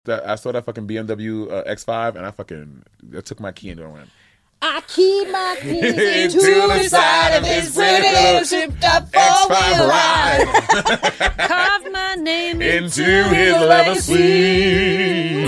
I saw that fucking BMW X5, and I took my key and went. I keep my keys Into into the the side of his pretty little shipped up four-wheel ride. Carved my name Into his leather sleeve.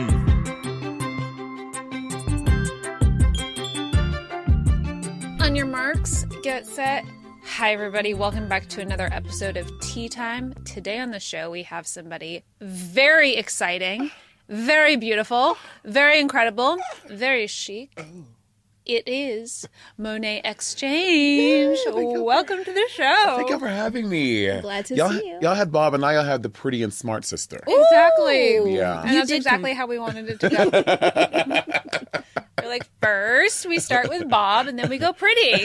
On your marks, get set. Hi, everybody. Welcome back to another episode of Tea Time. Today on the show, we have somebody very exciting, very beautiful, very incredible, very chic. It is Monet Exchange. Welcome to the show. Thank you for having me. Glad to y'all, see you. Y'all had Bob, and now y'all have the pretty and smart sister. Exactly. Ooh. Yeah. And that's exactly how we wanted it to go. We're like, first we start with Bob, and then we go pretty.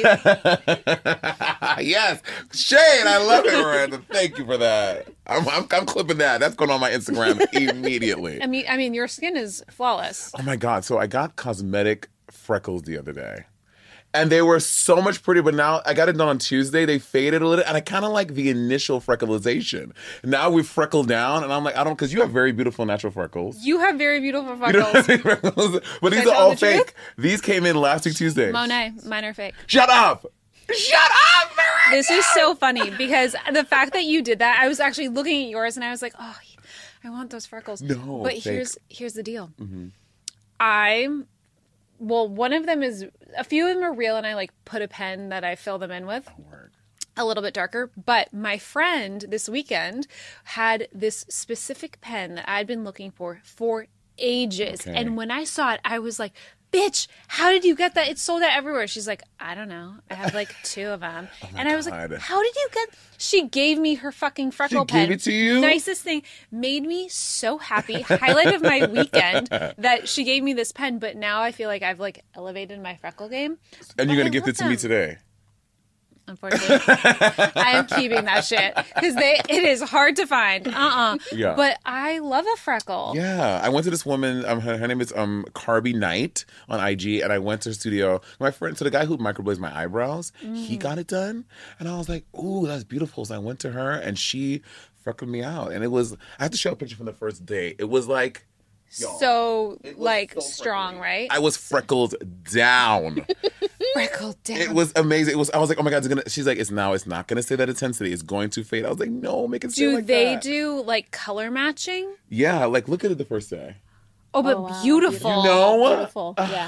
Yes, Shane, I love it, Miranda. Thank you for that. I'm clipping that. That's going on my Instagram immediately. I mean, your skin is flawless. Oh my God! So I got cosmetic freckles the other day, and they were so much prettier. But now I got it done on Tuesday. They faded a little, and I kind of like the initial freckleization. Now we've freckled down, and I'm like, I don't, because you have very beautiful natural freckles. You have very beautiful You know what I freckles. mean? Freckles. But these Should I are tell all the truth? fake. These came in last week Tuesday. Monet, mine are fake. Shut up! Shut up, Miranda! This is so funny because the fact that you did that, I was actually looking at yours and I was like, oh, I want those freckles. No, but fake. here's the deal. Mm-hmm. One of them is, a few of them are real, and I like put a pen that I fill them in with. Word. A little bit darker, but my friend this weekend had this specific pen that I'd been looking for ages. Okay. And when I saw it, I was like, bitch, how did you get that? It's sold out everywhere. She's like, I don't know. I have like 2 of them. And I was God. like, how did you get? She gave me her fucking freckle She pen. gave it to you? Nicest thing. Made me so happy. Highlight of my weekend that she gave me this pen. But now I feel like I've like elevated my freckle game. And you're But gonna I gift love it to me them. today. Unfortunately, I am keeping that shit because it is hard to find. Yeah. But I love a freckle. Yeah, I went to this woman. Her name is Carby Knight on IG, and I went to her studio. My friend, so the guy who microblades my eyebrows, he got it done, and I was like, "Ooh, that's beautiful." So I went to her, and she freckled me out, and it was. I have to show a picture from the first day. It was like. Y'all, So it was like so strong, freckly. right? I was freckled down. Freckled down. It was amazing. I was like, oh my God, it's gonna. She's like, it's not gonna stay that intensity. It's going to fade. I was like, no, make it stay Do like they that. do like color matching? Yeah, like look at it the first day. Oh, but Oh, wow. beautiful. You know, Beautiful. Yeah.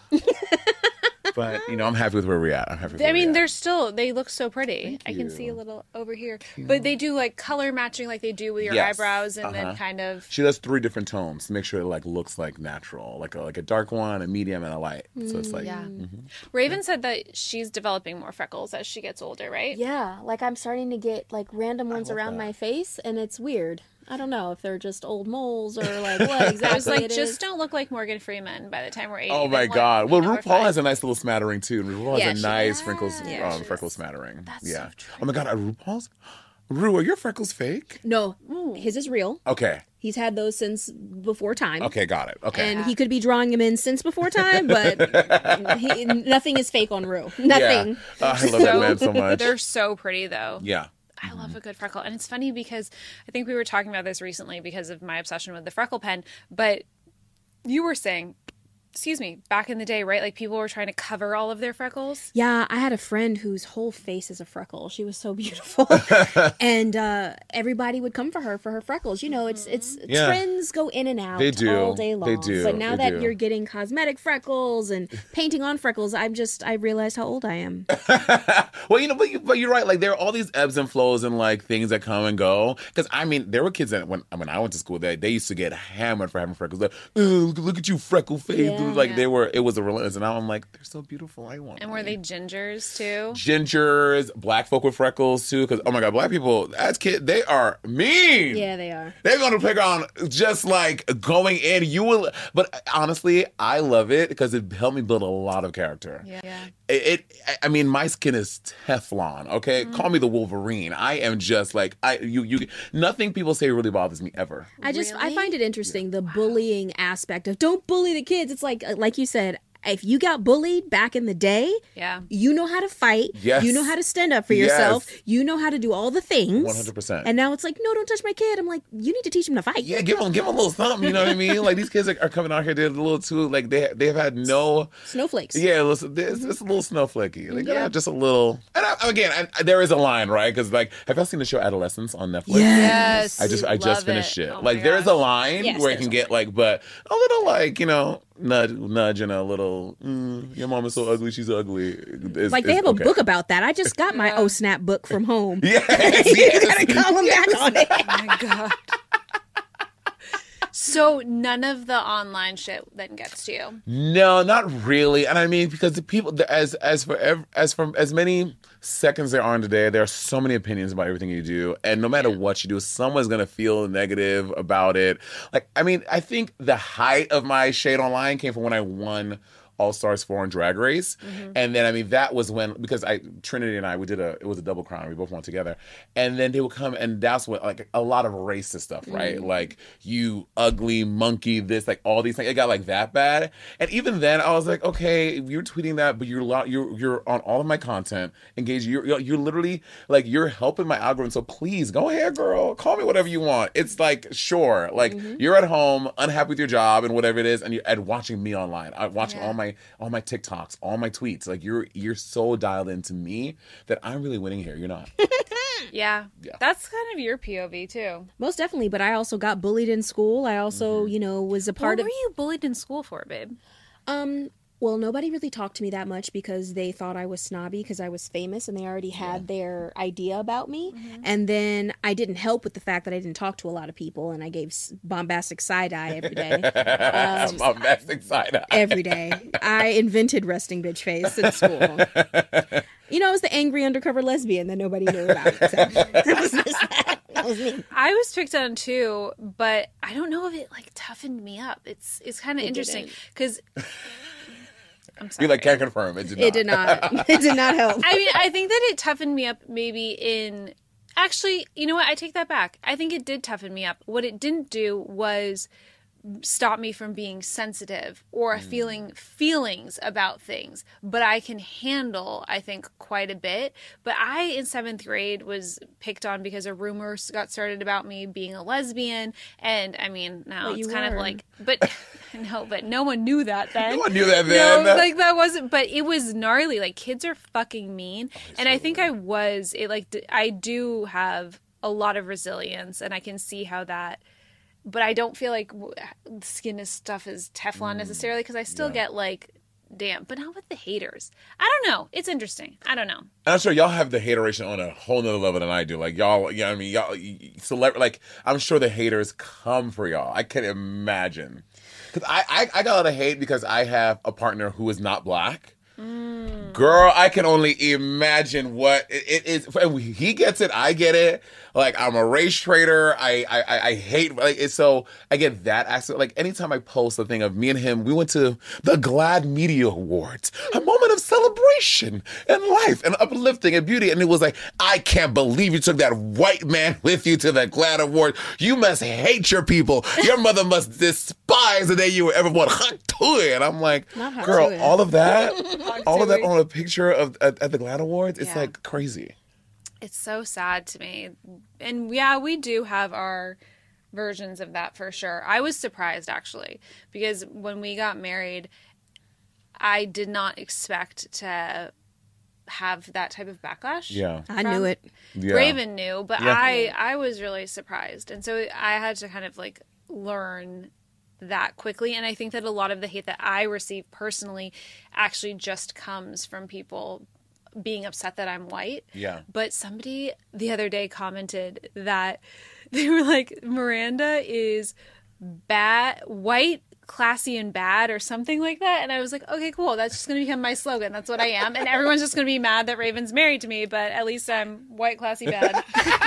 but I'm happy with where we're at. I'm happy. With where I mean, we're at. they look so pretty. I can you. see a little over here. But they do like color matching like they do with your Yes. eyebrows and then Uh-huh. kind of. She does 3 different tones to make sure it like looks like natural, like a dark one, a medium, and a light. So it's like, Yeah. Raven said that she's developing more freckles as she gets older, right? Yeah, like I'm starting to get like random ones love around that. my face, and it's weird. I don't know if they're just old moles or like what exactly I was like, it just is. don't look like Morgan Freeman by the time we're 80. oh my Then, like, God. Well, you know, we're RuPaul fine. has a nice little smattering too. RuPaul Yeah, has a she nice does. freckles, Yeah, she freckle does. smattering. That's yeah. so true. Oh my God, are RuPaul's? Ru, are your freckles fake? No, his is real. Okay. He's had those since before time. Okay, got it. Okay. And he could be drawing them in since before time, but nothing is fake on Rue. Nothing. Yeah. I love that man so much. They're so pretty, though. Yeah. I love a good freckle. And it's funny because I think we were talking about this recently because of my obsession with the freckle pen. But you were saying, excuse me, back in the day, right? Like people were trying to cover all of their freckles. Yeah, I had a friend whose whole face is a freckle. She was so beautiful, and everybody would come for her freckles. You know, it's Yeah. trends go in and out They do. all day They long. do. But now They that do. you're getting cosmetic freckles and painting on freckles, I realized how old I am. Well, but you're right. Like there are all these ebbs and flows and like things that come and go. Because I mean, there were kids that when I went to school, they used to get hammered for having freckles. Like, look at you, freckle face. Yeah. Like it was a relentless. And now I'm like, they're so beautiful. I want. And were them. they gingers too? Gingers, black folk with freckles too? Because oh my God, black people as kids they are mean. Yeah, they are. They're going to playground just like going in. You will, but honestly, I love it because it helped me build a lot of character. Yeah. I mean, my skin is Teflon. Okay, call me the Wolverine. I am just like nothing people say really bothers me ever. I Really? find it interesting the bullying aspect of don't bully the kids. It's like you said, if you got bullied back in the day, Yeah. you know how to fight. Yes. You know how to stand up for yourself. Yes. You know how to do all the things. 100%. And now it's like, no, don't touch my kid. I'm like, you need to teach him to fight. Yeah, give them a little something. You know what I mean? Like these kids are coming out here. They're a little too like they've had no. Snowflakes. Yeah, listen, it's a little snowflakey. They gotta have just a little. And there is a line, right? Because like, have y'all seen the show Adolescence on Netflix? Yes. I just Love finished it. Oh Like my there is a gosh. line Yes, where it there's can a get like, but a little like nudge and a little. Your mom is so ugly. She's ugly. Like they have a book about that. I just got my Oh Snap book from home. Yes, You yes, gotta call them back on it. Oh my God. So none of the online shit then gets to you. No, not really. And I mean, because the people, as many seconds there are today, there are so many opinions about everything you do, and no matter what you do, someone's gonna feel negative about it. Like, I mean, I think the height of my shade online came from when I won All Stars 4 on Drag Race. And then, I mean, that was when, because Trinity and I, it was a double crown. We both won together. And then they would come, and that's what, like, a lot of racist stuff, right? Like, you ugly monkey, this, like, all these things. It got, like, that bad. And even then, I was like, okay, you're tweeting that, but you're on all of my content, engaged. You're literally, like, you're helping my algorithm. So please, go ahead, girl. Call me whatever you want. It's like, sure. Like, you're at home, unhappy with your job and whatever it is, and you're watching me online. I'm watching all my TikToks, all my tweets. Like you're so dialed into me that I'm really winning here. You're not. Yeah. That's kind of your POV too. Most definitely, but I also got bullied in school. I also, was a part What of. were you bullied in school for, babe? Well, nobody really talked to me that much because they thought I was snobby because I was famous and they already had their idea about me. And then I didn't help with the fact that I didn't talk to a lot of people and I gave bombastic side eye every day. Bombastic side eye. Every day. I invented resting bitch face in school. I was the angry undercover lesbian that nobody knew about. So that was just that. That was me. I was picked on too, but I don't know if it like toughened me up. It's kind of interesting didn't. because I'm sorry. You like can't confirm. It did not. It did not. It did not help. I mean, I think that it toughened me up maybe in. Actually, you know what? I take that back. I think it did toughen me up. What it didn't do was stop me from being sensitive or feeling feelings about things. But I can handle, I think, quite a bit. But I, in 7th grade, was picked on because a rumor got started about me being a lesbian. And, I mean, now But it's you kind of were. like... But no, but no one knew that then. No one knew that then. No, like that wasn't, but it was gnarly. Like kids are fucking mean. And I think I I do have a lot of resilience and I can see how that, but I don't feel like skin is stuff is Teflon necessarily because I still get like, damn, but not with the haters. I don't know. It's interesting. I don't know. I'm sure y'all have the hateration on a whole nother level than I do. Like y'all, I mean, y'all, like I'm sure the haters come for y'all. I can imagine. Because I got a lot of hate because I have a partner who is not black. Girl, I can only imagine what it is. He gets it. I get it. Like, I'm a race traitor. I hate, like, it's so, I get that aspect. Like, anytime I post a thing of me and him, we went to the GLAAD Media Awards, a moment of celebration and life and uplifting and beauty. And it was like, I can't believe you took that white man with you to the GLAAD Award. You must hate your people. Your mother must despise the day you were ever born. And I'm like, Not girl, Hatui. all of that on a picture of at the GLAAD Awards, it's Yeah. like crazy. It's so sad to me. And yeah, we do have our versions of that for sure. I was surprised actually, because when we got married, I did not expect to have that type of backlash. Yeah. I knew it. Yeah. Raven knew, but Yeah. I was really surprised. And so I had to kind of like learn that quickly. And I think that a lot of the hate that I receive personally actually just comes from people being upset that I'm white. Yeah. But somebody the other day commented that they were like, Miranda is bad, white, classy and bad or something like that. And I was like, okay, cool. That's just going to become my slogan. That's what I am. And everyone's just going to be mad that Raven's married to me, but at least I'm white, classy, bad.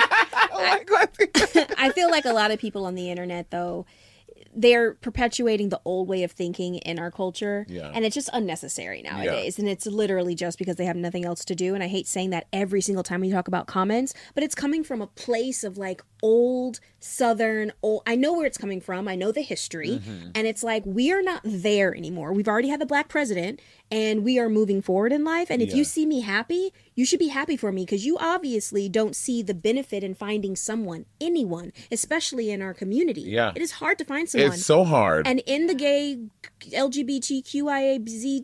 I feel like a lot of people on the internet, though, they're perpetuating the old way of thinking in our culture. Yeah. And it's just unnecessary nowadays. And it's literally just because they have nothing else to do. And I hate saying that every single time we talk about comments, but it's coming from a place of like old Southern, old. I know where it's coming from. I know the history. And it's like, we are not there anymore. We've already had the black president and we are moving forward in life. And if you see me happy, you should be happy for me because you obviously don't see the benefit in finding someone, anyone, especially in our community. Yeah. It is hard to find someone. It's so hard. And in the gay LGBTQIABZ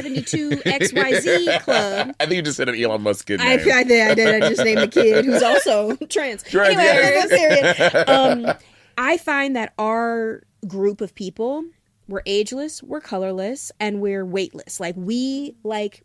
72XYZ club. I think you just said an Elon Musk kid name. I did. I just named the kid who's also trans. Anyway, yes. that's serious. I find that our group of people, we're ageless, we're colorless, and we're weightless. We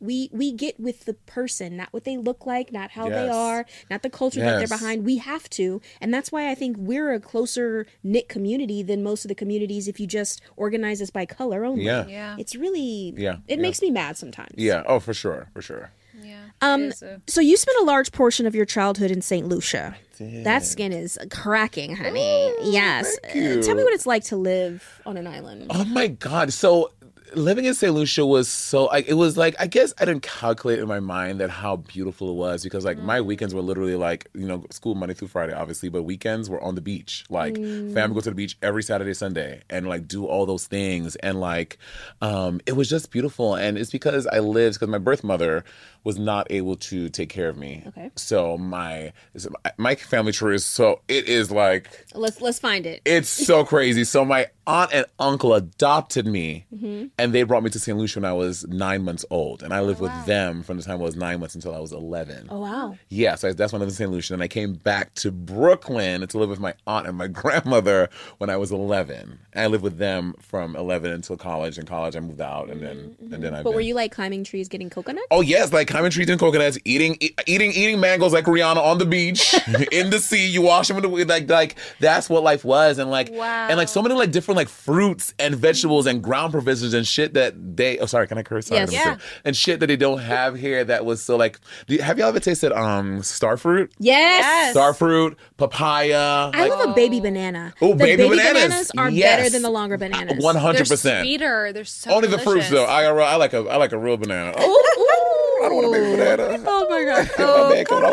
get with the person, not what they look like, not how they are, not the culture that they're behind. We have to, and that's why I think we're a closer knit community than most of the communities if you just organize us by color only. Yeah. It's really it makes me mad sometimes. Yeah. Oh, for sure. For sure. Yeah. So you spent a large portion of your childhood in St. Lucia. That skin is cracking, honey. Yes. Thank you. Tell me what it's like to live on an island. Oh my God. So living in St. Lucia was so, it was like, I guess I didn't calculate in my mind that how beautiful it was because like my weekends were literally like, school Monday through Friday, obviously, but weekends were on the beach. Like family go to the beach every Saturday, Sunday and like do all those things. And like, it was just beautiful. And it's because because my birth mother was not able to take care of me. Okay. So my family tree it is like, Let's find it. it's so crazy. So my aunt and uncle adopted me, and they brought me to St. Lucia when I was 9 months old, and I lived with them from the time I was 9 months until I was 11. Oh wow. Yeah, so that's when I lived in St. Lucia, and I came back to Brooklyn to live with my aunt and my grandmother when I was 11. And I lived with them from 11 until college. In college, I moved out, and then I. But were you like climbing trees, getting coconut? Oh yes, like climbing trees and coconuts, eating mangoes like Rihanna on the beach, in the sea. You wash them in the like that's what life was, and like and like so many like different like fruits and vegetables and ground provisions and shit that they. Oh, sorry, can I curse? Sorry, Yes. yeah. And shit that they don't have here. That was so like. Have y'all ever tasted starfruit? Yes. Starfruit, papaya. I love a baby banana. Oh, the baby bananas bananas are yes. better than the longer bananas. 100%. They're sweeter. They're so Only the fruits though. delicious. I like a real banana. Ooh, ooh. I don't want a baby banana. Oh my god. My bad, come on,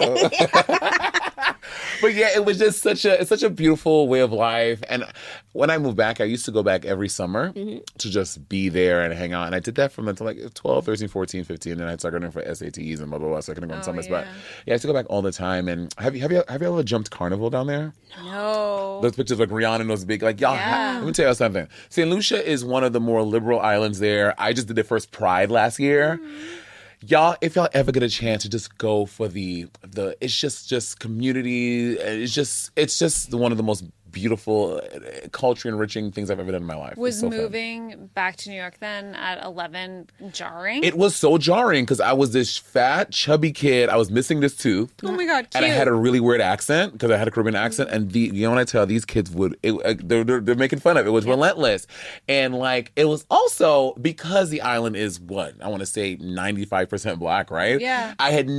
I wanna. But yeah, it was just such a beautiful way of life. And when I moved back, I used to go back every summer to just be there and hang out. And I did that from until like 12, 13, 14, 15. And then I started going for SATs and blah, blah, blah. So I couldn't go on summers. Yeah. But yeah, I used to go back all the time. And have you ever jumped Carnival down there? No. Those pictures of like Rihanna and those big, like, y'all, let me tell you something. St. Lucia is one of the more liberal islands there. I just did the first Pride last year. Y'all, if y'all ever get a chance to just go for the it's just community. It's just one of the most beautiful, culture enriching things I've ever done in my life. Was It's so fun. moving back to New York then at 11 jarring? It was so jarring because I was this fat, chubby kid. I was missing this tooth. Oh my God, cute. And I had a really weird accent because I had a Caribbean accent. And when I tell these kids they're making fun of it. It was relentless. And like, it was also because the island is what? I want to say 95% black, right? Yeah. I had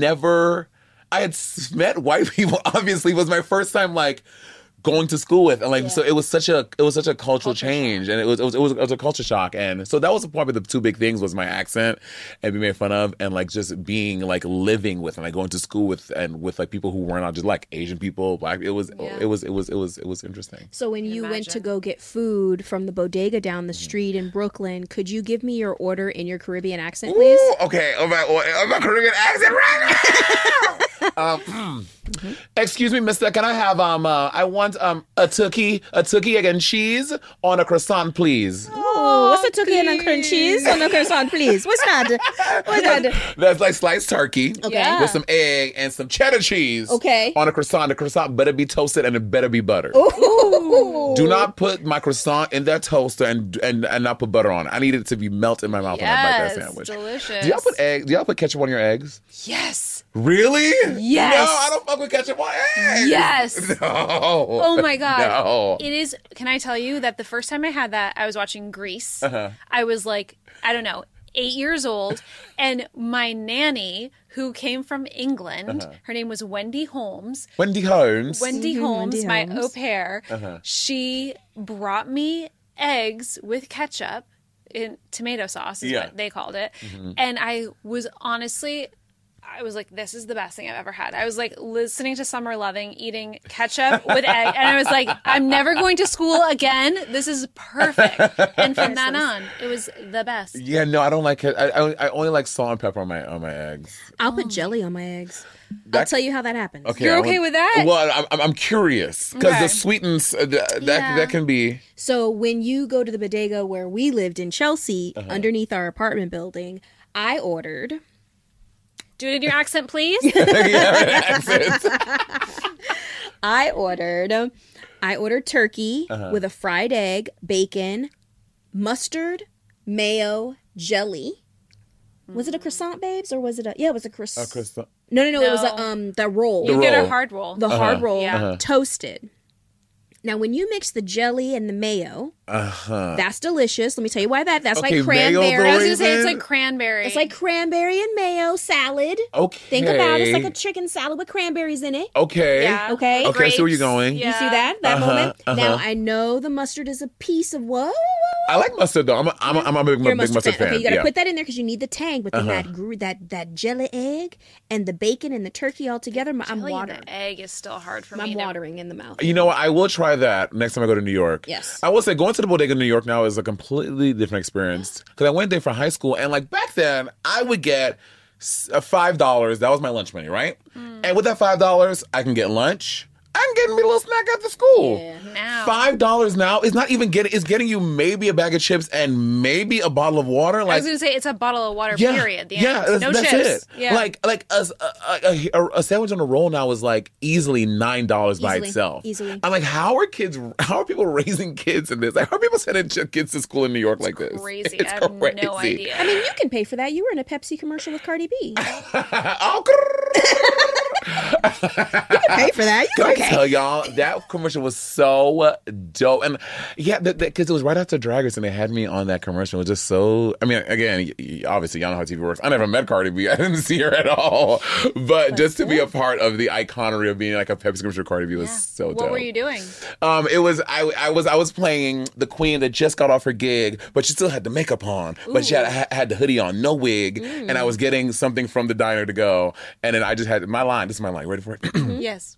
met white people, obviously. It was my first time like going to school with, and like so it was such a cultural change, and it was a culture shock. And so that was probably the two big things was my accent and being made fun of, and like just being like living with and like going to school with like people who weren't just like Asian people, black. It was interesting. So when you went to go get food from the bodega down the street in Brooklyn, could you give me your order in your Caribbean accent, please? Ooh, okay, my Caribbean accent right now. Excuse me, mister, can I have I want a turkey, egg and cheese on a croissant, please. Oh, what's a turkey and a cream cheese on a croissant, please? What's that? What's that? That's like sliced turkey Okay. with some egg and some cheddar cheese Okay. on a croissant. The croissant better be toasted and it better be buttered. Ooh. Do not put my croissant in that toaster and not put butter on it. I need it to be melt in my mouth when I bite that sandwich. Delicious. Do y'all put ketchup on your eggs? Yes. Really? Yes. No, I don't fuck with ketchup on eggs. Yes. No. Oh my God. No. It is. Can I tell you that the first time I had that, I was watching Grease. I was like, I don't know, 8 years old. And my nanny, who came from England, her name was Wendy Holmes. Wendy Holmes. Wendy Holmes, Wendy my Holmes. au pair, she brought me eggs with ketchup in tomato sauce is Yeah. what they called it. And I was honestly I was like, this is the best thing I've ever had. I was like listening to Summer Loving, eating ketchup with egg. And I was like, I'm never going to school again. This is perfect. And from that on, it was the best. Yeah, no, I don't like it. I only like salt and pepper on my eggs. I'll put jelly on my eggs. I'll tell you how that happens. Okay, You're okay with that? Well, I'm curious because Okay. the sweetens that can be. So when you go to the bodega where we lived in Chelsea, underneath our apartment building, I ordered. Do it in your accent, please. Yeah, accent. I ordered turkey with a fried egg, bacon, mustard, mayo, jelly. Was it a croissant, babes, or was it a? Yeah, it was a croissant. croissant. No. It was No. the roll. You get a roll. hard roll. The hard roll, Yeah. toasted. Now, when you mix the jelly and the mayo, that's delicious. Let me tell you why that's Okay, like mayo, cranberry. I was going to say it's Raisin? like cranberry. It's like cranberry and mayo salad. Okay. Think about it. It's like a chicken salad with cranberries in it. Okay. Yeah. Okay. Okay, I see where you're Grapes. going. Yeah. You see that moment? uh-huh. Now I know the mustard is a piece of what? I like mustard though. I'm a big You're a mustard fan. Okay, you got to yeah. put that in there because you need the tang. But then that jelly egg and the bacon and the turkey all together, I'm Jelly and watering. the egg is still hard for me. I'm to- watering in the mouth. You know what? I will try that next time I go to New York. Yes. I will say going to the bodega in New York now is a completely different experience because I went there for high school and like back then I would get $5. That was my lunch money, right? And with that $5, I can get lunch. I can get me a little snack after school. Yeah. Now. $5 now is not even getting. It's getting you maybe a bag of chips and maybe a bottle of water. I Like was going to say it's a bottle of water, yeah, period. The yeah, end. No that's chips. it. Yeah. Like a sandwich on a roll now is like easily $9 by Easily, itself. easily. I'm like, how are people raising kids in this? Like, how are people sending kids to school in New York like this? Crazy. It's I have crazy. no idea. I mean, you can pay for that. You were in a Pepsi commercial with Cardi B. You Oh, can pay for that. You Can okay? I tell y'all that commercial was so dope, and yeah, because it was right after Drag Race, and they had me on that commercial. It was just so. I mean, again, obviously, y'all know how TV works. I never met Cardi B. I didn't see her at all, but just to be a part of the iconery of being like a Pepsi commercial, Cardi B was so dope. What were you doing? It was I was playing the queen that just got off her gig, but she still had the makeup on, but she had the hoodie on, no wig, and I was getting something from the diner to go, and then I just had my line. This is my line. Ready for it? Yes.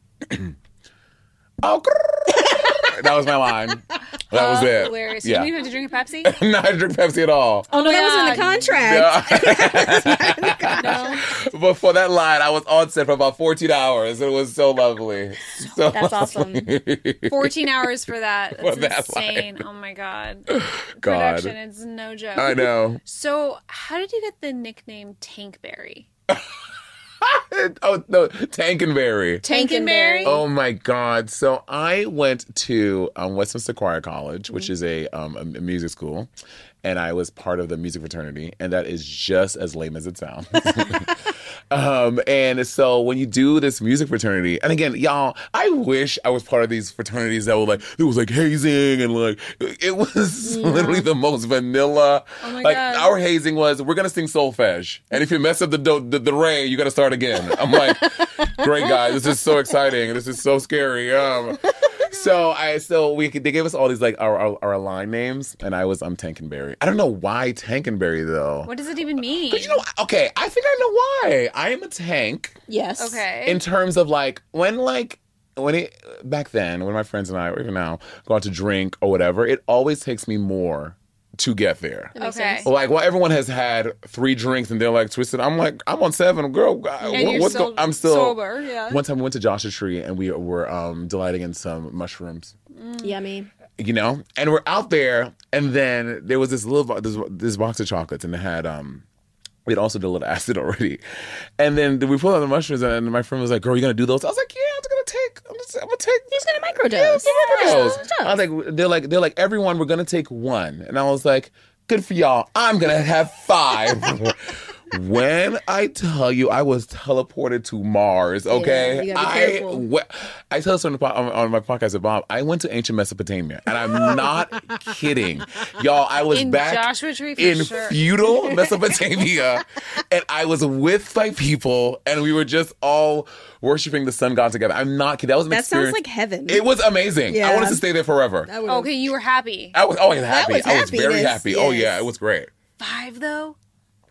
Oh, that was my line. That was it. Hilarious. Yeah. You didn't have to drink a Pepsi? No, I didn't drink Pepsi at all. Oh no, that was in the contract. No. But for that line, I was on set for about 14 hours. It was so lovely. So That's awesome. 14 hours for that. For That's that insane. Oh my God. God. Production, it's no joke. I know. So, how did you get the nickname Tankberry? Oh, no, Tankenberry. Tankenberry? Oh my God! So I went to Westminster Choir College, which is a music school, and I was part of the music fraternity, and that is just as lame as it sounds. And so when you do this music fraternity, and again, y'all, I wish I was part of these fraternities that were like, it was like hazing and like, it was literally the most vanilla. Oh my like God. our hazing was, we're going to sing solfege. And if you mess up the re, you got to start again. I'm like, great guys, this is so exciting. This is so scary. They gave us all these like our line names, and I was Tankenberry. I don't know why Tankenberry though. What does it even mean? But you know, okay, I think I know why. I am a tank Yes. Okay. in terms of back then, when my friends and I, or even now, go out to drink or whatever, it always takes me more to get there. That makes Okay. sense. Like, well, everyone has had 3 drinks and they're like twisted. I'm like, I'm on 7, girl. And you're still I'm still sober, yeah. One time we went to Joshua Tree and we were delighting in some mushrooms. Yummy. You know, and we're out there, and then there was this this box of chocolates, and it had we'd also did a little acid already, and then we pulled out the mushrooms, and my friend was like, "Girl, you gonna do those?" I was like, "Yeah, I'm gonna take." He's gonna microdose. I was like, they're like, everyone, we're gonna take 1, and I was like, good for y'all. I'm gonna have 5. When I tell you, I was teleported to Mars. Okay, you gotta be careful. I tell this on my podcast with Bob. I went to ancient Mesopotamia, and I'm not kidding, y'all. I was In back Joshua Tree, for in sure. feudal Mesopotamia, and I was with my people, and we were just all worshiping the sun god together. I'm not kidding. That was an That experience. sounds like heaven. It was amazing. I Yeah. wanted to stay there forever. I would've- Okay, you were happy. I was always happy. was I was very happiness, happy. Oh yes. yeah, it was great. 5 though?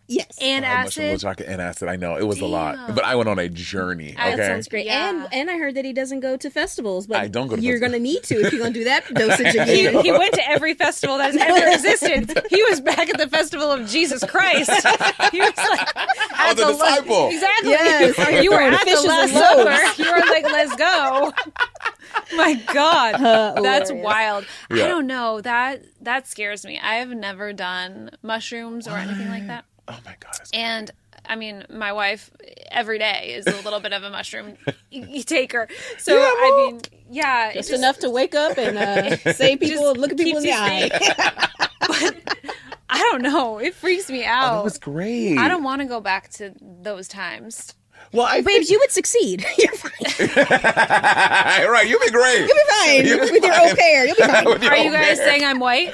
Yes. And Mushroom acid. chocolate and acid. I know it was a Damn. lot, but I went on a journey. That Okay, Sounds great. Yeah. And I heard that he doesn't go to festivals, but I don't go to you're festivals. going to need to if you're going to do that dosage He, again. he went to every festival that's ever existed. He was back at the festival of Jesus Christ. He was like, I was a disciple. Exactly. Yes. You were Throwing at the fishes Last and loaves. Supper. You were like, let's go. My God. That's Hilarious. Uh, wild. Yeah. I don't know. That scares me. I have never done mushrooms or anything like that. Oh my god. It's And I mean, my wife every day is a little bit of a mushroom taker. So I mean, yeah, Just enough to wake up and say people, just look at people in the keeps you eye. I don't know. It freaks me Oh, out. that was great. I don't want to go back to those times. Well, I Babes, you would succeed. You're fine. right. You'll be great. You'll be fine. You'll be With your fine. au pair. You'll be fine. With your Are you au guys pair. saying I'm white?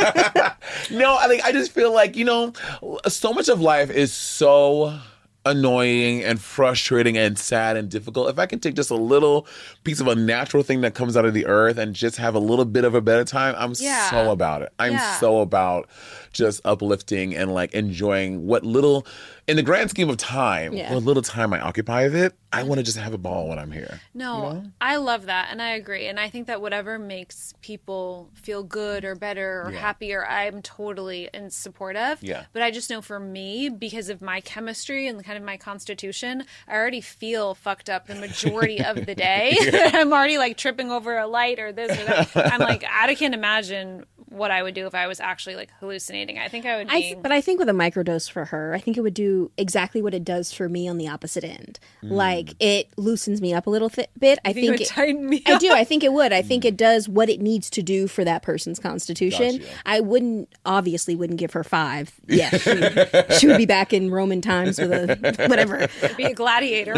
No, I just feel like, so much of life is so annoying and frustrating and sad and difficult. If I can take just a little piece of a natural thing that comes out of the earth and just have a little bit of a better time, I'm Yeah. so about it. I'm Yeah. so about just uplifting and like enjoying what little, in the grand scheme of time, Yeah. what little time I occupy with it, I want to just have a ball when I'm here. No, I love that. And I agree. And I think that whatever makes people feel good or better or Yeah. happier, I'm totally in support of. Yeah. But I just know for me, because of my chemistry and kind of my constitution, I already feel fucked up the majority of the day. I'm already like tripping over a light or this or that. I'm like, I can't imagine what I would do if I was actually like hallucinating. I think I would be. But I think with a microdose for her, I think it would do exactly what it does for me on the opposite end. Like it loosens me up a little bit. I it think would tighten me I up. do. I think it would. I think it does what it needs to do for that person's constitution. Gotcha. I obviously wouldn't give her 5. Yeah, she would be back in Roman times with a whatever. Be a gladiator.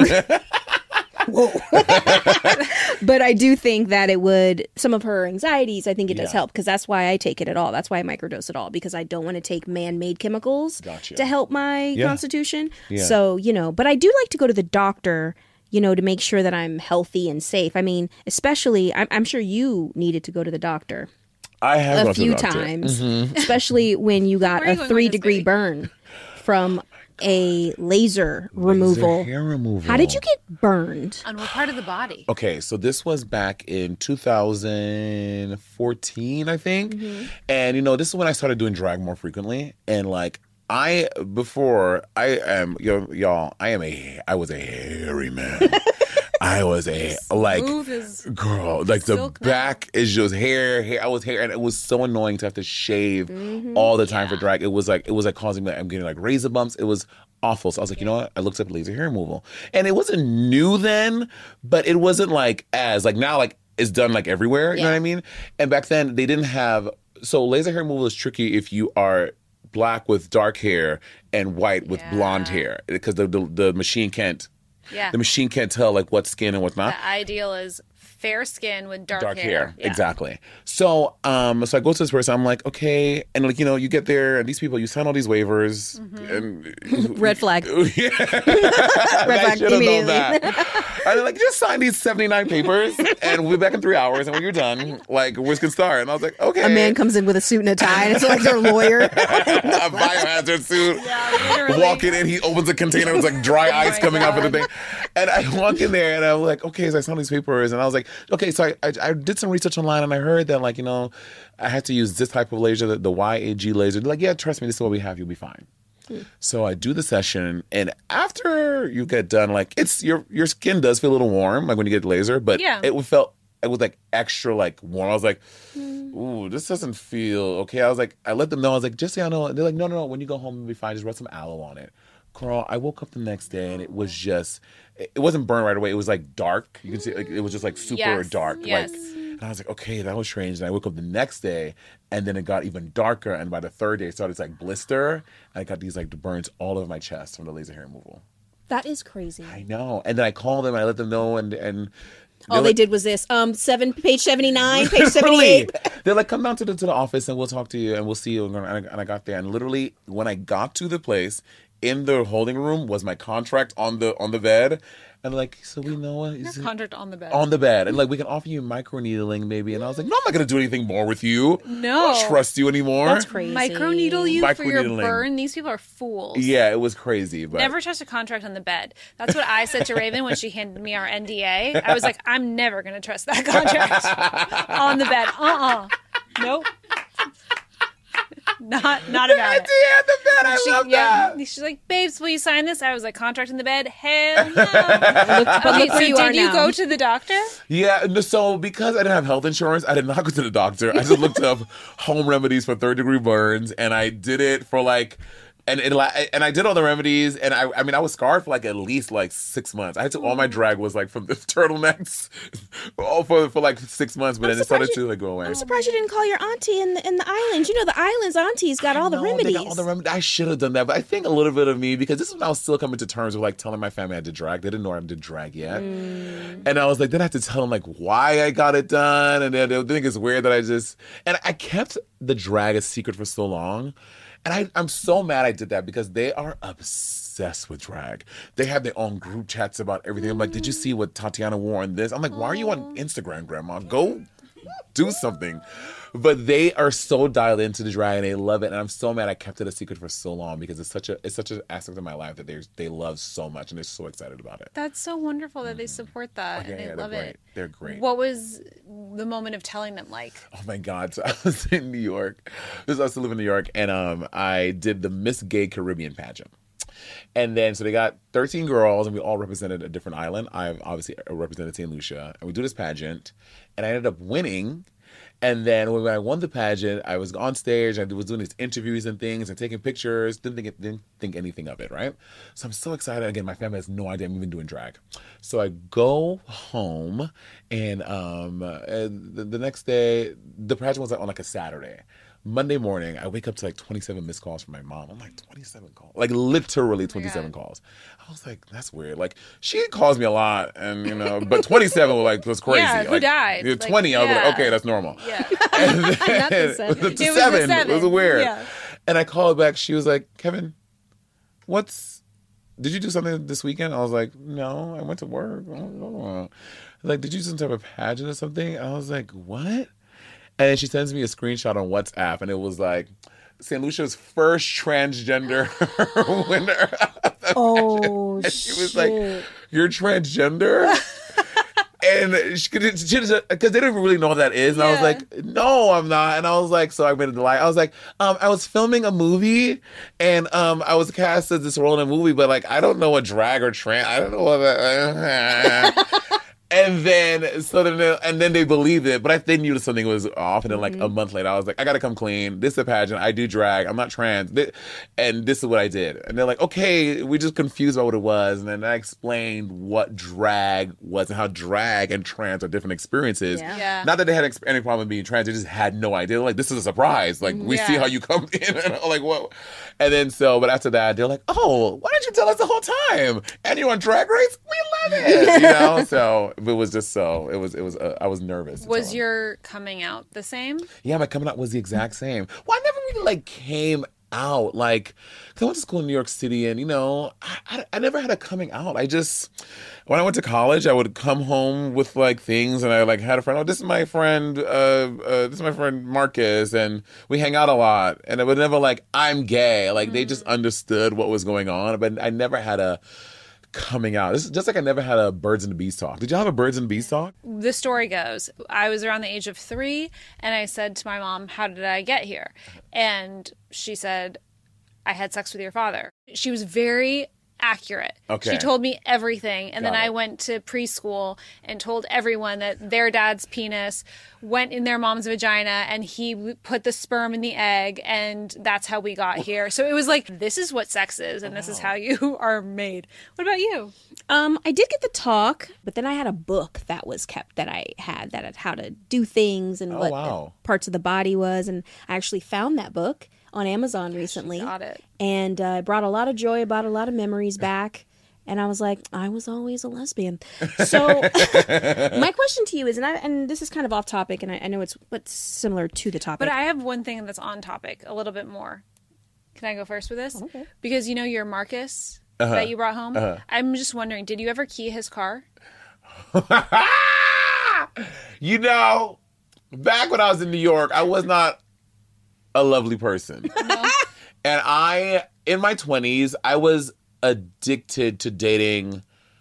But I do think that it would, some of her anxieties, I think it does Yeah. help because that's why I take it at all. That's why I microdose at all because I don't want to take man-made chemicals Gotcha. to help my Yeah. constitution. Yeah. So, but I do like to go to the doctor, to make sure that I'm healthy and safe. I mean, especially, I'm sure you needed to go to the doctor I have a gone to the few doctor. times, especially when you got Where are you a going with 3-degree this, baby? burn from a laser removal. Hair removal. How did you get burned? On what part of the body? Okay, so this was back in 2014, I think. Mm-hmm. And this is when I started doing drag more frequently. And like I was a hairy man. I was a Move is girl, like the silk now. back is just hair. I was hair, and it was so annoying to have to shave all the time for drag. It was like causing me. I'm getting like razor bumps. It was awful. So I was like, you know what? I looked up laser hair removal, and it wasn't new then, but it wasn't like as like now like it's done like everywhere. You know what I mean? And back then they didn't have. So laser hair removal is tricky if you are black with dark hair and white with blonde hair because the machine can't. Yeah. The machine can't tell like what's skin and what's not. The ideal is fair skin with dark Dark hair. hair. Yeah. Exactly. So so I go to this person, I'm like, okay, and like, you get there and these people, you sign all these waivers and Red flag. yeah. Red I flag should have known immediately. that. And they're like, just sign these 79 papers and we'll be back in 3 hours, and when you're done, like we can start. And I was like, okay. A man comes in with a suit and a tie, and it's like their lawyer. a biohazard suit. literally. Walking in, he opens a container, it's like dry ice my coming out of the God. thing. And I walk in there and I'm like, okay, so I saw these papers and I was like, okay, so I did some research online and I heard that like, I had to use this type of laser, the YAG laser. They're like, yeah, trust me, this is what we have, you'll be fine. So I do the session, and after you get done, like it's your skin does feel a little warm, like when you get laser, but Yeah. it was like extra like warm. I was like, ooh, this doesn't feel okay. I was like, I let them know. I was like, just so y'all know. They're like, no. When you go home, you'll be fine. Just rub some aloe on it. Girl, I woke up the next day and it was just, it wasn't burned right away. It was like dark. You can see, like it was just like super Yes, dark. yes. Like, and I was like, okay, that was strange. And I woke up the next day and then it got even darker. And by the third day, it started to like blister. And I got these like burns all over my chest from the laser hair removal. That is crazy. I know. And then I called them and I let them know and All they did was this. Page 79, page 78. Literally. They're like, come down to the office and we'll talk to you and we'll see you. And I got there. And literally, when I got to the place, in the holding room was my contract on the bed. And like, so we know what Your contract on the bed. on the bed, and like we can offer you microneedling maybe. And I was like, no, I'm not gonna do anything more with you. No. I don't trust you anymore. That's crazy. Microneedle you for your Microneedling. burn? These people are fools. Yeah, it was crazy. But Never trust a contract on the bed. That's what I said to Raven when she handed me our NDA. I was like, I'm never going to trust that contract on the bed. Nope. Not about it. Yeah, the bed. I love that. She's like, babes, will you sign this? I was like, contract in the bed? Hell no. But Okay, look so where you are did you now. go to the doctor? Yeah, no, so because I didn't have health insurance, I did not go to the doctor. I just looked up home remedies for third-degree burns, and I did it for like, and I did all the remedies, and I mean, I was scarred for like at least like 6 months. I had to, all my drag was like from the turtlenecks, all for like 6 months, but then it started to like go away. I'm surprised you didn't call your auntie in the islands. You know, the islands aunties got all the No, remedies. They got all the remedies. I should have done that, but I think a little bit of me, because this is when I was still coming to terms with like telling my family I did drag. They didn't know I did drag yet, and I was like, then I had to tell them like why I got it done, and then they'll think it's weird that I kept the drag a secret for so long. And I'm so mad I did that because they are obsessed with drag. They have their own group chats about everything. I'm like, did you see what Tatiana wore in this? I'm like, why are you on Instagram, Grandma? Go do something. But they are so dialed into the drag and they love it. And I'm so mad I kept it a secret for so long because it's such an aspect of my life that they love so much and they're so excited about it. That's so wonderful that they support that and they love they're it. great. They're great. What was the moment of telling them like? Oh my God. So I was in New York. I used to live in New York, and I did the Miss Gay Caribbean pageant. And then, so they got 13 girls, and we all represented a different island. I obviously represented St. Lucia, and we do this pageant, and I ended up winning. And then when I won the pageant, I was on stage, and I was doing these interviews and things, and taking pictures. Didn't think anything of it, right? So I'm so excited. Again, my family has no idea I'm even doing drag. So I go home, and the next day, the pageant was on like a Saturday. Monday morning, I wake up to like 27 missed calls from my mom. I'm like, 27 calls? Like literally 27 calls. I was like, that's weird. Like, she calls me a lot, and but 27 was crazy. Yeah, who like, died? 20, I was like, okay, that's normal. Yeah. And then, Not the seven. the It was the seven. seven. It was weird. Yeah. And I called back. She was like, Kevin, did you do something this weekend? I was like, no, I went to work. Like, did you do some type of pageant or something? I was like, what? And then she sends me a screenshot on WhatsApp, and it was like St. Lucia's first transgender winner. Oh, And she was like, "You're transgender?" And because they didn't really know what that is. And I was like, no, I'm not. And I was like, so I made it lie. I was like, I was filming a movie, and I was cast as this role in a movie, but like, I don't know what drag or trans, I don't know what that. And then they believed it, but they knew something was off. And then like a month later, I was like, I gotta come clean. This is a pageant. I do drag. I'm not trans. And this is what I did. And they're like, okay, we just confused about what it was. And then I explained what drag was and how drag and trans are different experiences. Yeah. Not that they had any problem being trans. They just had no idea. They're like, this is a surprise. Like, we see how you come in. And I'm like, what? And then but after that, they're like, oh, why didn't you tell us the whole time? And you're on Drag Race? We love it. So it was just so, I was nervous. Was your coming out the same? Yeah, my coming out was the exact same. Well, I never really like came out, like, because I went to school in New York City, and I never had a coming out. When I went to college, I would come home with like things, and I like had a friend. Oh, this is my friend. This is my friend Marcus, and we hang out a lot. And it was never like I'm gay. Like they just understood what was going on, but I never had a coming out. This is just like I never had a Birds and the Bees talk. Did y'all have a Birds and the Bees talk? The story goes, I was around the age of 3, and I said to my mom, how did I get here? And she said, I had sex with your father. She was very accurate. Okay. She told me everything. And then Got it. I went to preschool and told everyone that their dad's penis went in their mom's vagina, and he put the sperm in the egg, and that's how we got here. So it was like, this is what sex is, and this is how you are made. What about you? I did get the talk, but then I had a book that was kept that I had how to do things and what wow. parts of the body was, and I actually found that book on Amazon recently. Got it. And it brought a lot of joy, brought a lot of memories back. And I was like, I was always a lesbian. So my question to you is, and this is kind of off topic, and I know it's similar to the topic. But I have one thing that's on topic a little bit more. Can I go first with this? Okay. Because you know your Marcus that you brought home? I'm just wondering, did you ever key his car? You know, back when I was in New York, I was not a lovely person. No. And in my 20s, I was addicted to dating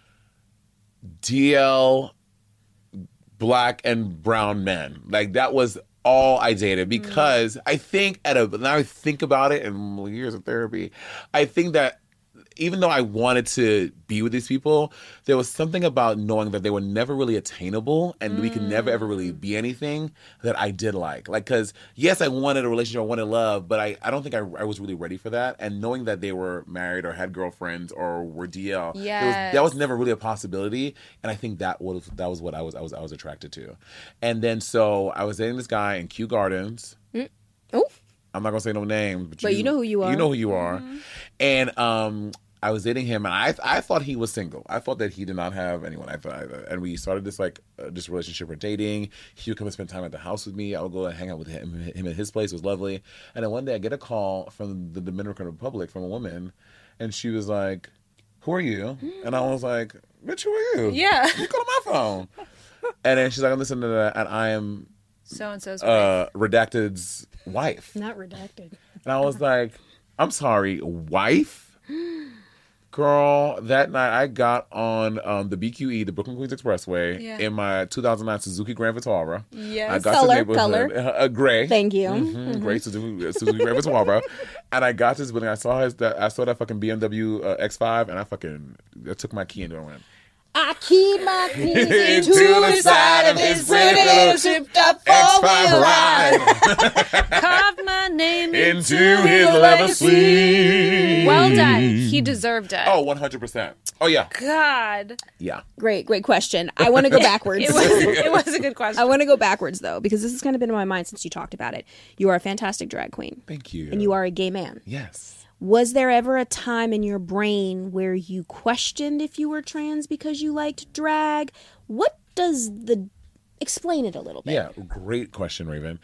DL black and brown men. Like, that was all I dated because I think now I think about it and years of therapy, I think that even though I wanted to be with these people, there was something about knowing that they were never really attainable and we could never ever really be anything that I did like. Like, because yes, I wanted a relationship, I wanted love, but I don't think I was really ready for that. And knowing that they were married or had girlfriends or were DL, that was never really a possibility. And I think that was what I was attracted to. And then so I was dating this guy in Kew Gardens. Oh. I'm not gonna say no name, but you know who you are. You know who you are. And I was dating him, and I thought he was single. I thought that he did not have anyone. And we started this this relationship or dating. He would come and spend time at the house with me. I would go and hang out with him at his place. It was lovely. And then one day I get a call from the Dominican Republic from a woman, and she was like, "Who are you?" And I was like, "Bitch, who are you? Yeah. You call my phone." And then she's like, "I'm listening to that, and I am So-and-so's wife. Redacted's wife." Not redacted. And I was like, "I'm sorry, wife?" Girl, that night I got on the BQE, the Brooklyn Queens Expressway, in my 2009 Suzuki Grand Vitara. Yes. I got to the neighborhood. Color. Gray. Thank you. Gray Suzuki Grand Vitara. And I got to this building. I saw that fucking BMW X5, and I took my key and I went, I keyed my keys into the side of his pretty little shipped up X5 ride Carved my name into his leather sleeve. Well done. He deserved it. Oh, 100%. Oh, yeah. God. Yeah. Great question. I want to go backwards. It was a good question. I want to go backwards, though, because this has kind of been in my mind since you talked about it. You are a fantastic drag queen. Thank you. And you are a gay man. Yes. Was there ever a time in your brain where you questioned if you were trans because you liked drag? What does explain it a little bit? Yeah, great question, Raven.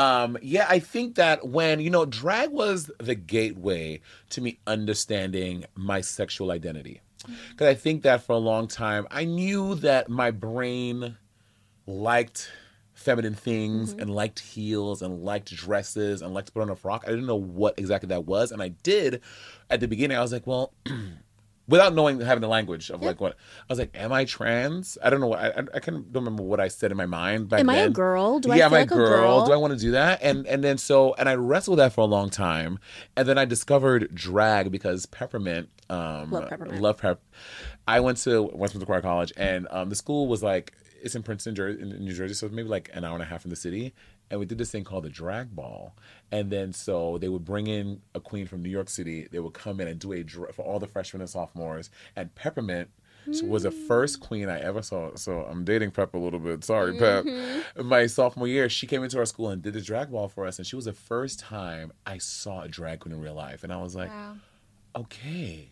I think that when, drag was the gateway to me understanding my sexual identity. Because I think that for a long time, I knew that my brain liked feminine things and liked heels and liked dresses and liked to put on a frock. I didn't know what exactly that was. And I did at the beginning. I was like, well, without having the language of what, I was like, am I trans? I don't know. I don't remember what I said in my mind back then. Am I a girl? Do I feel am I like a girl? Do I want to do that? And then I wrestled with that for a long time. And then I discovered drag because Peppermint, Love Peppermint. Love Pep. I went to Westminster Choir College, and the school was it's in Princeton, in New Jersey, so it's maybe an hour and a half from the city. And we did this thing called the drag ball. And then so they would bring in a queen from New York City. They would come in and do for all the freshmen and sophomores. And Peppermint was the first queen I ever saw. So I'm dating Pep a little bit. Sorry, Pep. My sophomore year, she came into our school and did the drag ball for us. And she was the first time I saw a drag queen in real life. And I was like, wow. Okay,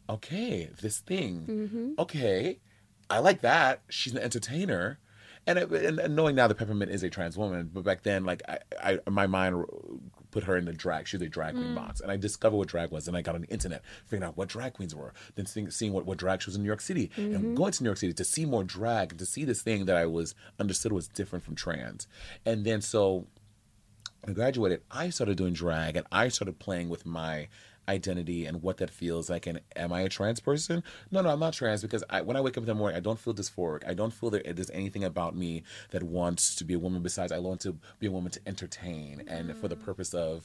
this thing. Okay. I like that. She's an entertainer. And knowing now that Peppermint is a trans woman, but back then, I my mind put her in the drag. She's a drag queen box. And I discovered what drag was. And I got on the internet, figuring out what drag queens were. Then seeing what drag shows in New York City. And going to New York City to see more drag, and to see this thing that I understood was different from trans. And then so when I graduated, I started doing drag, and I started playing with my identity and what that feels like. And am I a trans person? No, I'm not trans, because when I wake up in the morning, I don't feel dysphoric. I don't feel that there's anything about me that wants to be a woman. Besides, I want to be a woman to entertain and for the purpose of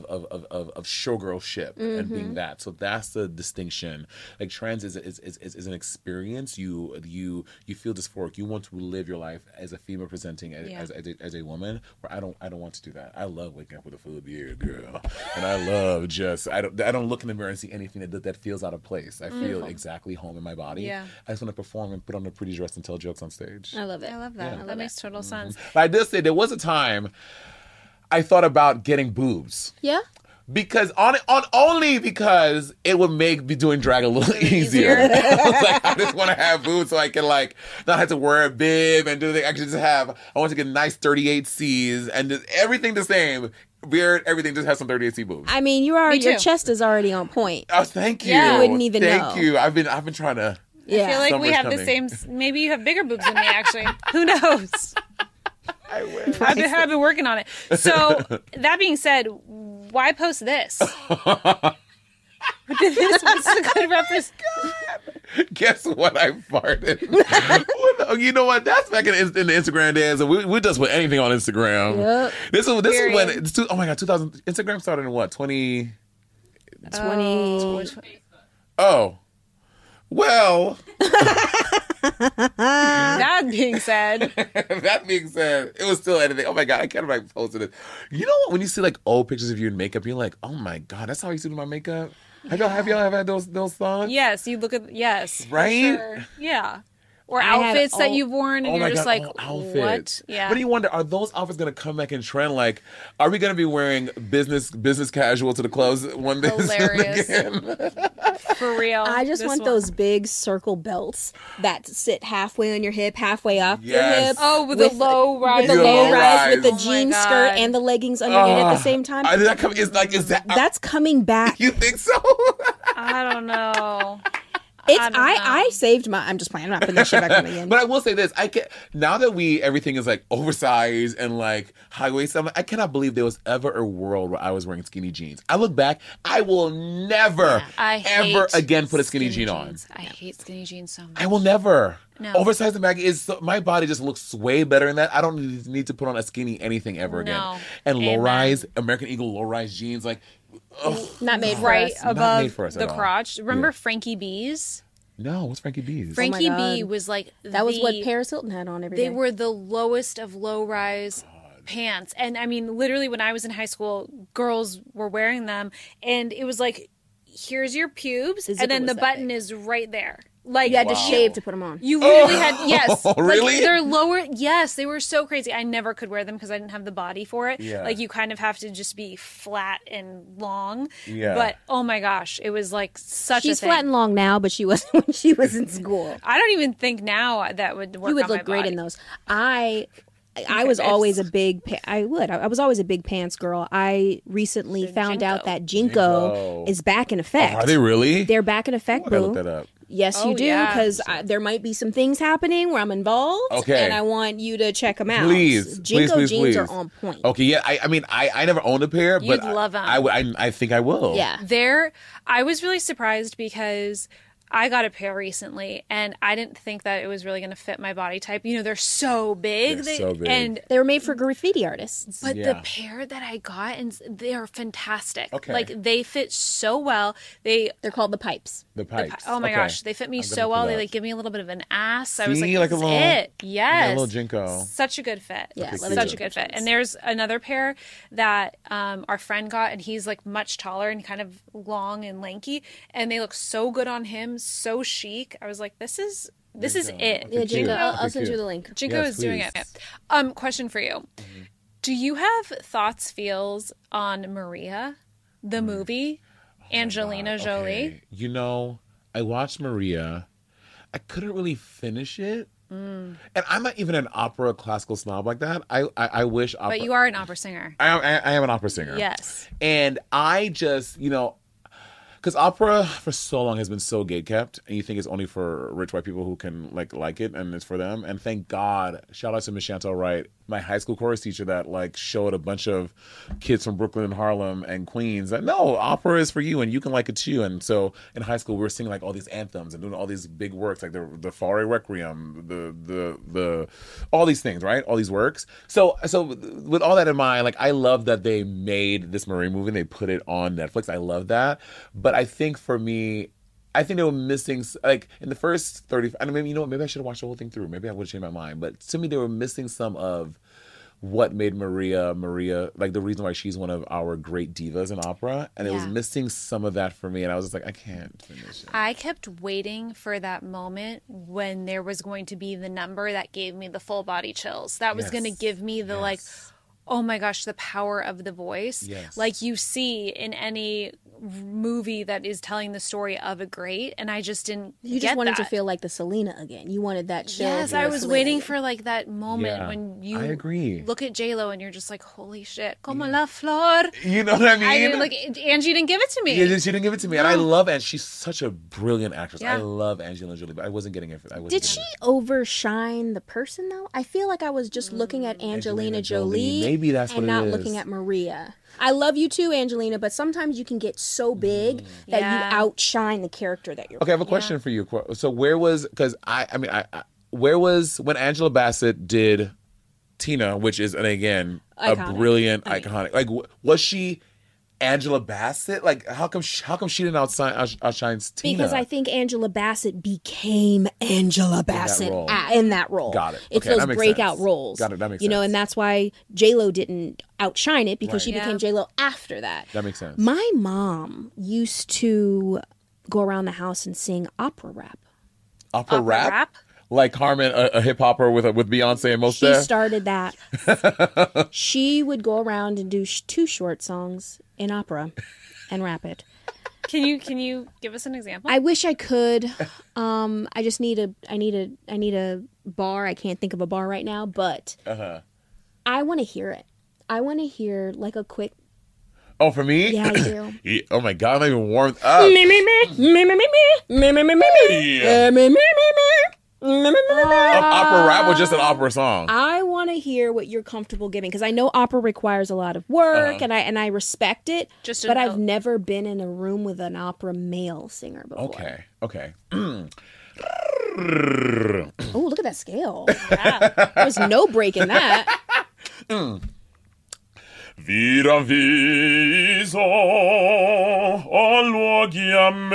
showgirlship and being that. So that's the distinction. Like, trans is an experience. You feel dysphoric. You want to live your life as a female presenting as a woman. Where I don't want to do that. I love waking up with a full beard, girl, and I love I don't look in the mirror and see anything that feels out of place. I feel exactly home in my body. Yeah. I just want to perform and put on a pretty dress and tell jokes on stage. I love it. I love that. Yeah. That makes total sense. But I did say there was a time I thought about getting boobs. Yeah? Because only because it would make me doing drag a little easier. I was like, I just want to have boobs so I can not have to wear a bib and do the thing. I can just I want to get nice 38Cs and just everything the same. beard, everything. Just has some 38C boobs. I mean, your chest is already on point. Oh, thank you. Yeah. You wouldn't even know. Thank you. I've been trying to. Yeah. I feel like we Summer's have the coming. same. Maybe you have bigger boobs than me. Actually, who knows? I wish. I've been working on it. So that being said, why post this? What's a good reference? Guess what? I farted. You know what? That's back in the Instagram days. We just put anything on Instagram. Yep. This is when Period. oh my god, 2000. Instagram started in what? 20. 20. Oh, well. That being said, That being said, it was still anything. Oh my god, I can't remember if I posted it. You know what? When you see like old pictures of you in makeup, you're like, oh my god, that's how I used to do my makeup. Have y'all ever had those thoughts? yes, you look at for Right? sure. Yeah, or I had outfits that all- you've worn, and Oh you're my just god, like, all outfits. what? Yeah, But you wonder, are those outfits gonna come back in trend? Like, are we gonna be wearing business casual to the clubs one day Hilarious. again? for real. I just This want one. those big circle belts that sit halfway on your hip, halfway off your Yes. hip. Oh, with the low rise, With the Yeah, low low rise, with the rise. Oh my jean God. skirt and the leggings underneath at the same time. Is that? That's coming back. You think so? I don't know. It's I don't know. I saved my. I'm just playing. I'm not putting that shit back on again. But I will say this: now that everything is like oversized and like high waist. I cannot believe there was ever a world where I was wearing skinny jeans. I look back, I will never, I ever hate again put a skinny jean on. jeans. I hate skinny jeans so much. I will never. No. Oversized and baggy is my body just looks way better in that. I don't need to put on a skinny anything ever again. No. And low Amen. rise, American Eagle low rise jeans, like Not made for right us. Not above made for us the at all. crotch. Remember Yeah. Frankie B's? no, what's Frankie B's? Frankie B God. was like That was what the- Paris Hilton had on every They day. were the lowest of low rise pants. And I mean, literally, when I was in high school, girls were wearing them, and it was like, here's your pubes, The and zipper then was the that button big. is right there. Like You had to shave to put them on. You literally had yes, really? Like, they're lower. Yes, they were so crazy. I never could wear them because I didn't have the body for it. Yeah. Like you kind of have to just be flat and long. Yeah. But oh my gosh, it was like such She's a thing. flat and long now, but she wasn't when she was in school. I don't even think now that would work. You would on my look great body. in those. I was always a big. I was always a big pants girl. I recently found out Jinko. that Jinko is back in effect. Are they really? They're back in effect, I gotta look boo. that up. Yes, Oh, you do, yeah. because there might be some things happening where I'm involved. Okay. And I want you to check them out. Please, Jinko please, jeans please. are on point. Okay, yeah. I mean, I never owned a pair, but You'd love 'em. I think I will. Yeah. I was really surprised because I got a pair recently and I didn't think that it was really going to fit my body type. You know, they're so big. They're so big. And They were made for graffiti artists. but Yeah. the pair that I got, and they are fantastic. Okay. Like they fit so well. They're called the pipes. The pipes. oh my Okay. gosh, they fit me I'm gonna so look well. it They up. like give me a little bit of an ass. I was like, See, like this a is little- it. Yes, Yeah, a little Jinko. Such a good fit. Yeah, Okay, leather such cute. a good fit. And there's another pair that our friend got, and he's like much taller and kind of long and lanky, and they look so good on him, so chic. I was like, this is it. Okay, Yeah, cute. Jinko. I'll Okay, send you cute. the link. Jinko Yes, is doing please. it. Question for you. Do you have thoughts, feels on Maria, the movie, Angelina Jolie? Okay. You know, I watched Maria. I couldn't really finish it. And I'm not even an opera classical snob like that. I wish opera. But you are an opera singer. I am an opera singer. Yes. And I just, because opera for so long has been so gatekept, and you think it's only for rich white people who can like it, and it's for them. And thank God, shout out to Miss Chantal Wright, my high school chorus teacher, that like showed a bunch of kids from Brooklyn and Harlem and Queens that no, opera is for you, and you can like it too. And so in high school, we were singing like all these anthems and doing all these big works, like the Fauré Requiem, the all these things, right? All these works. So with all that in mind, like I love that they made this Marie movie and they put it on Netflix. I love that. But I think for me, I think they were missing, like in the first 30, I mean, maybe, maybe I should have watched the whole thing through. Maybe I would have changed my mind. But to me, they were missing some of what made Maria, like the reason why she's one of our great divas in opera. And it was Yeah. missing some of that for me. And I was just like, I can't finish it. I kept waiting for that moment when there was going to be the number that gave me the full body chills. That was Yes. going to give me the like, oh my gosh, the power of the voice. Yes. Like you see in any movie that is telling the story of a great, and I just didn't. You get just wanted that. to feel like the Selena again. You wanted that chill. Yes, I was waiting for like that moment when you I agree. look at J-Lo and you're just like, holy shit, como la flor. You know what I mean? I mean, like, Angie didn't give it to me. Yeah, she didn't give it to me, and I love Angie. She's such a brilliant actress. Yeah. I love Angelina Jolie, but I wasn't getting it. Did she overshine the person though? I feel like I was just looking at Angelina Jolie. Maybe that's what and it not is. looking at Maria. I love you too, Angelina, but sometimes you can get so big that Yeah. you outshine the character that you're. Okay, I have a question for you. So where was, because where was when Angela Bassett did Tina, which is, and again, Iconic. a brilliant, iconic. Like, was she Angela Bassett? Like, how come she didn't outshine Tina? Because I think Angela Bassett became Angela Bassett role. in that role. Got it. It's Okay, that those makes breakout sense. roles. Got it. That makes You know, sense. and that's why J-Lo didn't outshine it because she Right. became Yeah. J-Lo after that. That makes sense. My mom used to go around the house and sing opera rap. Opera rap? Like Carmen, a hip hopper with Beyonce and Mos She Def? started that. She would go around and do two short songs in opera and rap it. Can you give us an example? I wish I could. I just need a bar. I can't think of a bar right now, but I want to hear it. I want to hear like a quick. Oh, for me? Yeah, I do. Yeah, oh my God, I'm not even warmed up. Me me me me me me me me me me me Yeah. me me me me. Opera rap or just an opera song? I want to hear what you're comfortable giving because I know opera requires a lot of work and I respect it. Just but a I've note. never been in a room with an opera male singer before. Okay. Oh, look at that scale. There's no break in that. Viram viso a luoghi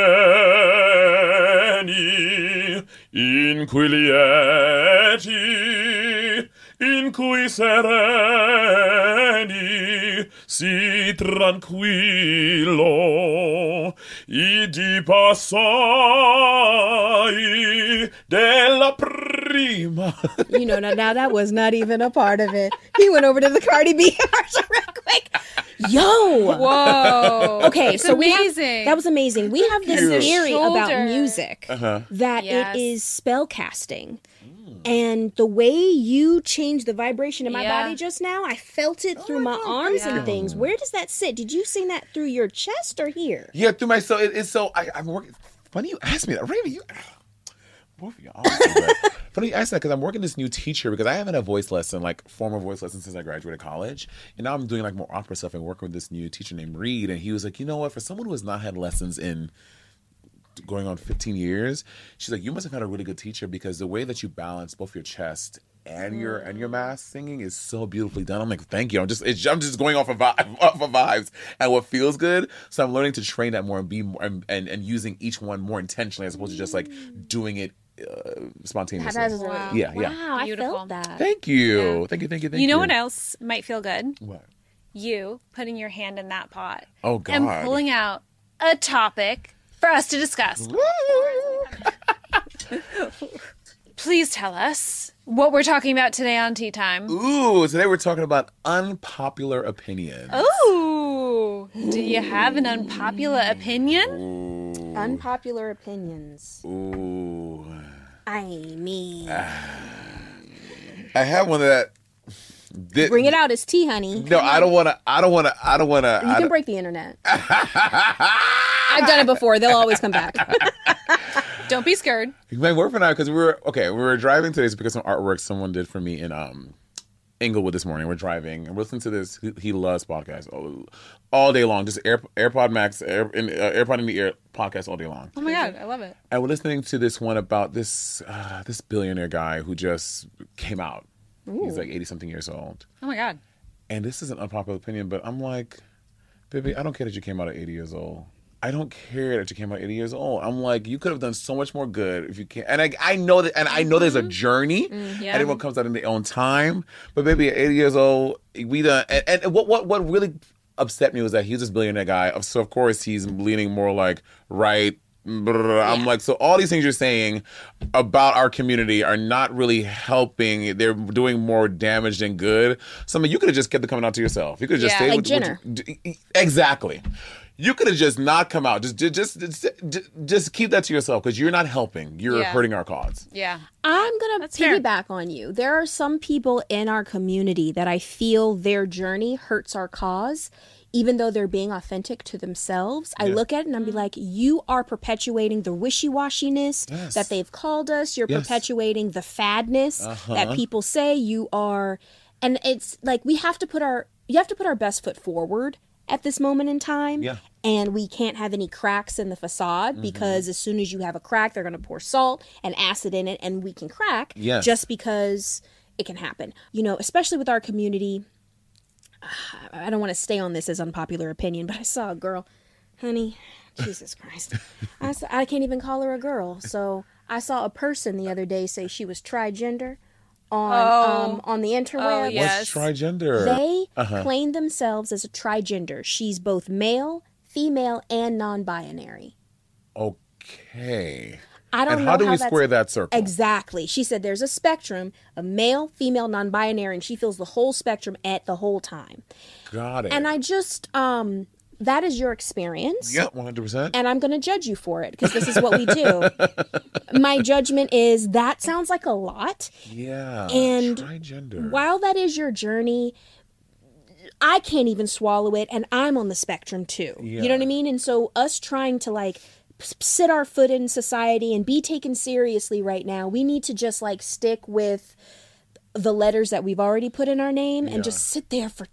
ameni, in cui lieti, in cui sereni, si tranquillo, idi passai della prima. You know, now that was not even a part of it. He went over to the Cardi B version real quick. Yo. Whoa. Okay, It's so amazing. that was amazing. We have this Cute. theory about Shoulder. music that Yes. it is spell casting. And the way you changed the vibration in my Yeah. body just now, I felt it through my arms and things. Where does that sit? Did you sing that through your chest or here? Yeah, through my it's so I'm working. Funny you asked me that, Raven. You both of you. Funny you asked that because I'm working this new teacher because I haven't had voice lesson, like formal voice lesson, since I graduated college, and now I'm doing like more opera stuff and working with this new teacher named Reed, and he was like, you know what, for someone who has not had lessons in going on 15 years, she's like, you must have had a really good teacher because the way that you balance both your chest and your mask singing is so beautifully done. I'm like, thank you. I'm just going off of vibes and what feels good. So I'm learning to train that more and be more and using each one more intentionally as opposed to just like doing it spontaneously. Wow. Yeah. Wow, I Beautiful. felt that. Thank you. Thank you. You know what else might feel good? What? You putting your hand in that pot. Oh, God. And pulling out a topic for us to discuss. Please tell us what we're talking about today on Tea Time. Ooh, today we're talking about unpopular opinions. Ooh, do you have an unpopular opinion? Unpopular opinions. Ooh. I mean, I have one that bring it out. It's tea, honey. No, I don't want to. You can break the internet. I've done it before. They'll always come back. Don't be scared. My boyfriend and I, because we were driving today to pick up some artwork someone did for me in Inglewood this morning. We're driving and we're listening to this. He loves podcasts all day long. Just AirPod Max, AirPod in the ear podcast all day long. Oh my God, I love it. And we're listening to this one about this billionaire guy who just came out. He's like 80-something years old. Oh my God. And this is an unpopular opinion, but I'm like, baby, I don't care that you came out at 80 years old. I don't care that you came out 80 years old. I'm like, you could have done so much more good if you can. And I know that, and I know there's a journey. Yeah. Everyone comes out in their own time. But baby, at 80 years old, we done. And what really upset me was that he's this billionaire guy. So of course he's leaning more like right. I'm like, so all these things you're saying about our community are not really helping. They're doing more damage than good. So I mean, you could have just kept it coming out to yourself. You could have just Yeah. stayed Like with Jenner. Exactly. You could have just not come out. Just keep that to yourself because you're not helping. You're Yeah. hurting our cause. Yeah. I'm going to That's fair. piggyback on you. There are some people in our community that I feel their journey hurts our cause, even though they're being authentic to themselves. I look at it and I'm be like, you are perpetuating the wishy-washiness Yes. that they've called us. You're Yes. perpetuating the fadness that people say you are. And it's like you have to put our best foot forward at this moment in time. Yeah. And we can't have any cracks in the facade because as soon as you have a crack, they're going to pour salt and acid in it and we can crack Yes. just because it can happen. You know, especially with our community. I don't want to stay on this as unpopular opinion, but I saw a girl, honey, Jesus Christ. I can't even call her a girl. So I saw a person the other day say she was trigender on the interweb. Oh, yeah. What's trigender? They claim themselves as a trigender. She's both male, female, and non-binary. Okay. I don't And know how do we that's- square that circle? Exactly. She said there's a spectrum of male, female, non-binary, and she feels the whole spectrum at the whole time. Got it. And I just, that is your experience. Yeah, 100%. And I'm going to judge you for it because this is what we do. My judgment is that sounds like a lot. Yeah. And trigender. While that is your journey, I can't even swallow it, and I'm on the spectrum too. Yeah. You know what I mean? And so us trying to like sit our foot in society and be taken seriously right now, we need to just like stick with the letters that we've already put in our name and just sit there for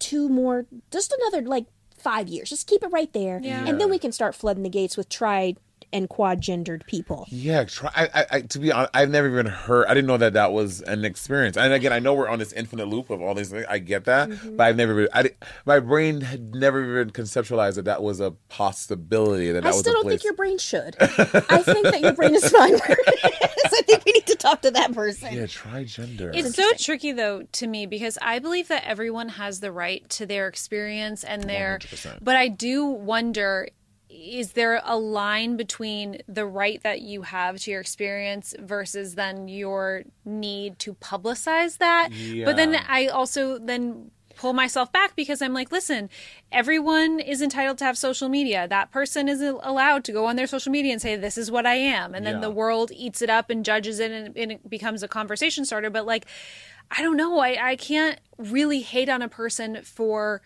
just another like 5 years. Just keep it right there. Yeah. And then we can start flooding the gates with tri and quad-gendered people. Yeah, to be honest, I've never even heard. I didn't know that was an experience. And again, I know we're on this infinite loop of all these things. I get that, but I've never. My brain had never even conceptualized that was a possibility. That I was still a don't place. think your brain should. I think that your brain is fine where it is. I think we need to talk to that person. Yeah, trigender. It's so tricky though to me because I believe that everyone has the right to their experience and their 100%. but I do wonder, is there a line between the right that you have to your experience versus then your need to publicize that? But then Yeah. I also then pull myself back because I'm like, listen, everyone is entitled to have social media. That person is allowed to go on their social media and say, this is what I am. And then Yeah. the world eats it up and judges it and it becomes a conversation starter. But like, I don't know. I can't really hate on a person for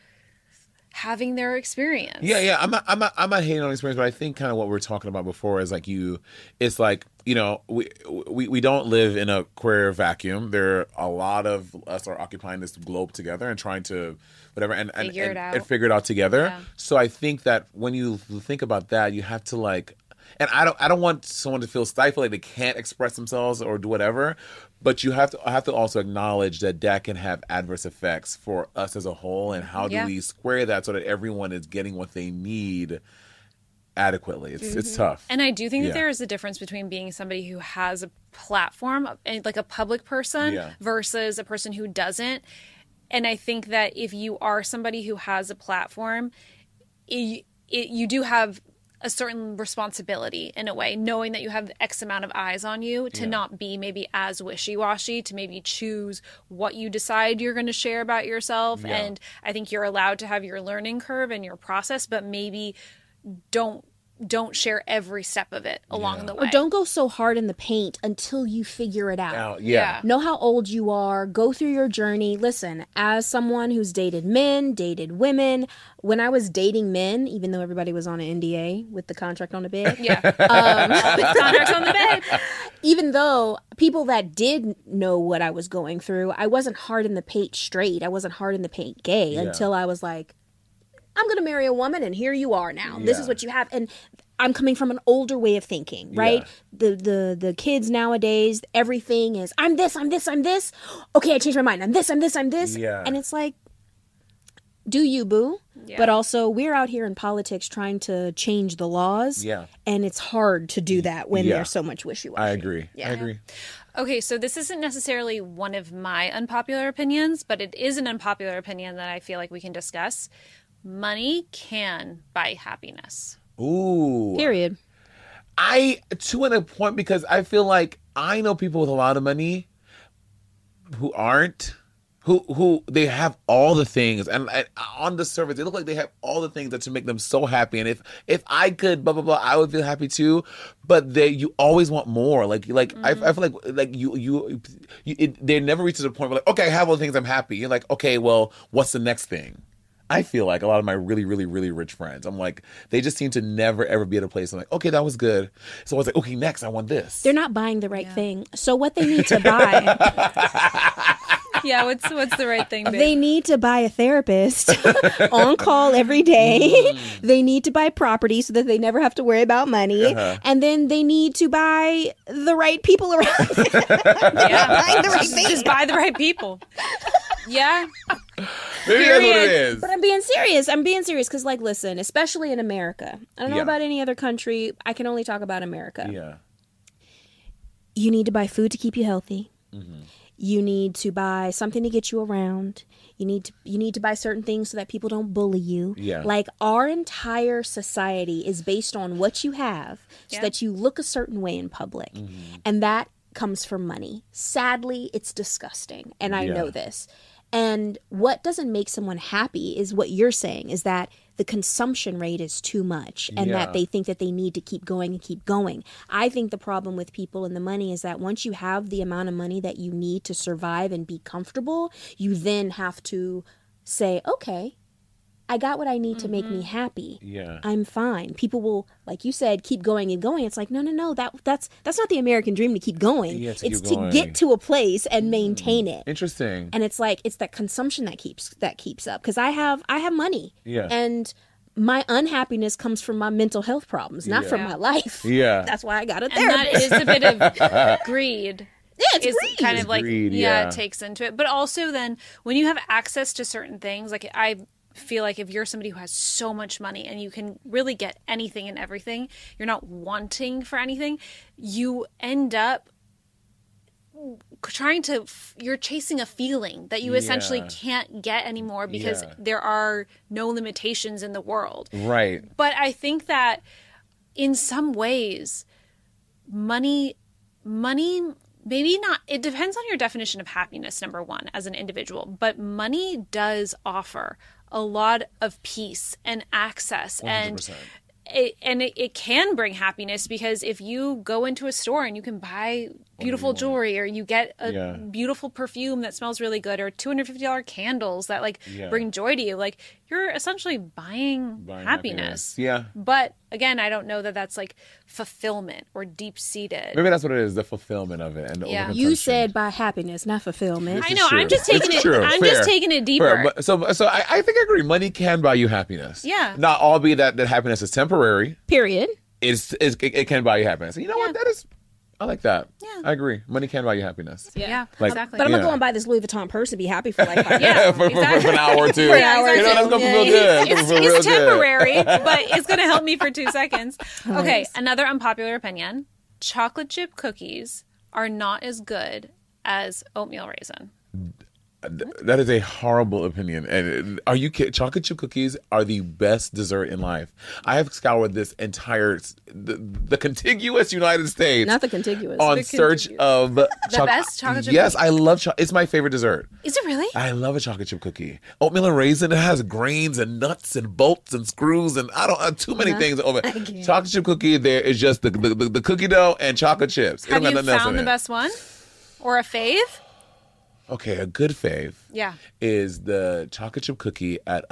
having their experience. Yeah. I'm not hating on experience, but I think kind of what we were talking about before is like it's like, you know, we don't live in a queer vacuum. There are a lot of us are occupying this globe together and trying to whatever and Figure it out. and figure it out together. Yeah. So I think that when you think about that, you have to like, and I don't want someone to feel stifled, like they can't express themselves or do whatever. But you have to also acknowledge that can have adverse effects for us as a whole, and how do Yeah. we square that so that everyone is getting what they need adequately? It's tough. And I do think Yeah. that there is a difference between being somebody who has a platform, like a public person, Yeah. versus a person who doesn't. And I think that if you are somebody who has a platform, you do have a certain responsibility in a way, knowing that you have X amount of eyes on you to not be maybe as wishy-washy, to maybe choose what you decide you're going to share about yourself. Yeah. And I think you're allowed to have your learning curve and your process, but maybe don't share every step of it along the way. Or don't go so hard in the paint until you figure it out. Now, Yeah. Know how old you are, go through your journey. Listen, as someone who's dated men, dated women, when I was dating men, even though everybody was on an NDA with the contract on the bed, Yeah. Contracts on the bed. even though people that did know what I was going through, I wasn't hard in the paint straight. I wasn't hard in the paint gay until I was like, I'm going to marry a woman and here you are now. This is Yeah. what you have. And I'm coming from an older way of thinking, right? Yeah. The kids nowadays, everything is, I'm this. Okay, I changed my mind. I'm this. Yeah. And it's like, do you, boo? Yeah. But also, we're out here in politics trying to change the laws. Yeah. And it's hard to do that when Yeah. there's so much wishy-washy. I agree. Yeah. I agree. Okay, so this isn't necessarily one of my unpopular opinions, but it is an unpopular opinion that I feel like we can discuss. Money can buy happiness. Ooh. Period. To a point, because I feel like I know people with a lot of money who who they have all the things, and on the surface they look like they have all the things that to make them so happy. And if I could blah blah blah, I would feel happy too. But you always want more. Like I feel like they never reach to the point where like, okay, I have all the things, I'm happy. You're like, okay, well, what's the next thing? I feel like a lot of my really, really, really rich friends, I'm like, they just seem to never, ever be at a place I'm like, okay, that was good. So I was like, okay, next, I want this. They're not buying the right thing. So what they need to buy... Yeah, what's the right thing, babe? They need to buy a therapist on call every day. They need to buy property so that they never have to worry about money. And then they need to buy the right people around them. Yeah. The right thing. Just buy the right people. Yeah. Maybe that's what it is. But I'm being serious. Because, like, listen, especially in America. I don't know about any other country. I can only talk about America. Yeah. You need to buy food to keep you healthy. You need to buy something to get you around. You need to buy certain things so that people don't bully you. Yeah. Like, our entire society is based on what you have so that you look a certain way in public. And that comes from money. Sadly, it's disgusting. And I know this. And what doesn't make someone happy is what you're saying, is that the consumption rate is too much and that they think that they need to keep going and keep going. I think the problem with people and the money is that once you have the amount of money that you need to survive and be comfortable, you then have to say, okay, I got what I need to make me happy. Yeah. I'm fine. People will, like you said, keep going and going. It's like, no. That's not the American dream to keep going. Yeah, it's keep to going. get to a place and maintain it. Interesting. And it's like, it's that consumption that keeps up. Because I have money. Yeah. And my unhappiness comes from my mental health problems, not from my life. Yeah. That's why I got a And therapist. that is a bit of greed. Yeah, it's is greed. kind of like greed, it takes into it. But also then when you have access to certain things, like I feel like if you're somebody who has so much money and you can really get anything and everything, you're not wanting for anything, you end up you're chasing a feeling that you essentially can't get anymore because there are no limitations in the world. Right. But I think that in some ways, money maybe not, it depends on your definition of happiness, number one, as an individual, but money does offer a lot of peace and access 100%. and it can bring happiness, because if you go into a store and you can buy beautiful jewelry, or you get a beautiful perfume that smells really good, or $250 candles that bring joy to you, like you're essentially buying happiness. Yeah. But again, I don't know that that's like fulfillment or deep seated. Maybe that's what it is, the fulfillment of it. And the overconsumption. You said by happiness, not fulfillment. I know. I'm just taking it. I'm just taking it deeper. But, so I think I agree. Money can buy you happiness. Yeah. Not all be that happiness is temporary. Period. It can buy you happiness. And you know what? That is. I like that. Yeah. I agree. Money can buy you happiness. Yeah, Like, exactly. But I'm going to go and buy this Louis Vuitton purse and be happy for like 5 years. Yeah, for exactly. an hour or two. For an hour or You know, that's two. going to feel good. It's temporary, but it's going to help me for 2 seconds. Okay, another unpopular opinion. Chocolate chip cookies are not as good as oatmeal raisin. That is a horrible opinion. And are you kidding? Chocolate chip cookies are the best dessert in life. I have scoured this entire the contiguous United States. Not the contiguous. On search of the best chocolate chip Yes, cookie? I love it's my favorite dessert. Is it really? I love a chocolate chip cookie. Oatmeal and raisin, it has grains and nuts and bolts and screws and I don't too many things over. Chocolate chip cookie, there is just the cookie dough and chocolate chips. It Have don't you got nothing else found in the it. best one? Or a fave? Okay, a good fave. Yeah. Is the chocolate chip cookie at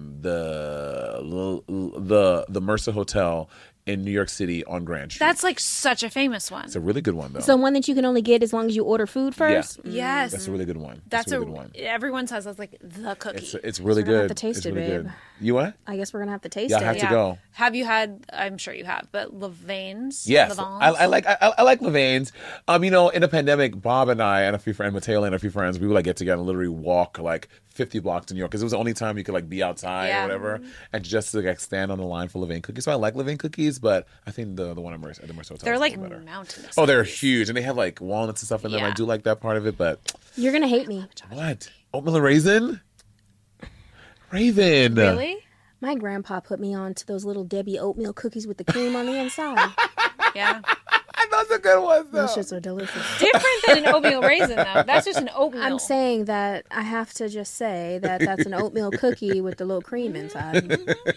the Mercer Hotel in New York City on Grand Street. That's like such a famous one. It's a really good one though. So one that you can only get as long as you order food first? Yes. That's a really good one. That's a really good one. Everyone says that's like the cookie. It's really So we're gonna good. have to taste It's it, really babe. good. You what? I guess we're going to have to taste Yeah, I it. have to go. Have you had? I'm sure you have, but Levain's. Yes, Levain's? I like Levain's. You know, in the pandemic, Bob and I and a few friends, Mateo and a few friends, we would like get together and literally walk like 50 blocks in New York because it was the only time you could like be outside or whatever, and just to like stand on the line for Levain cookies. So I like Levain cookies, but I think the one at the Mercer Hotel They're is like a little better. mountainous. Oh, they're huge, and they have like walnuts and stuff in them. Yeah. I do like that part of it, but You're going to hate me. what? Oatmeal and raisin? Raven. Really? My grandpa put me on to those little Debbie oatmeal cookies with the cream on the inside. Yeah. I thought was a good one, though. Those shits are delicious. Different than an oatmeal raisin, though. That's just an oatmeal. I'm saying that I have to just say that that's an oatmeal cookie with the little cream inside.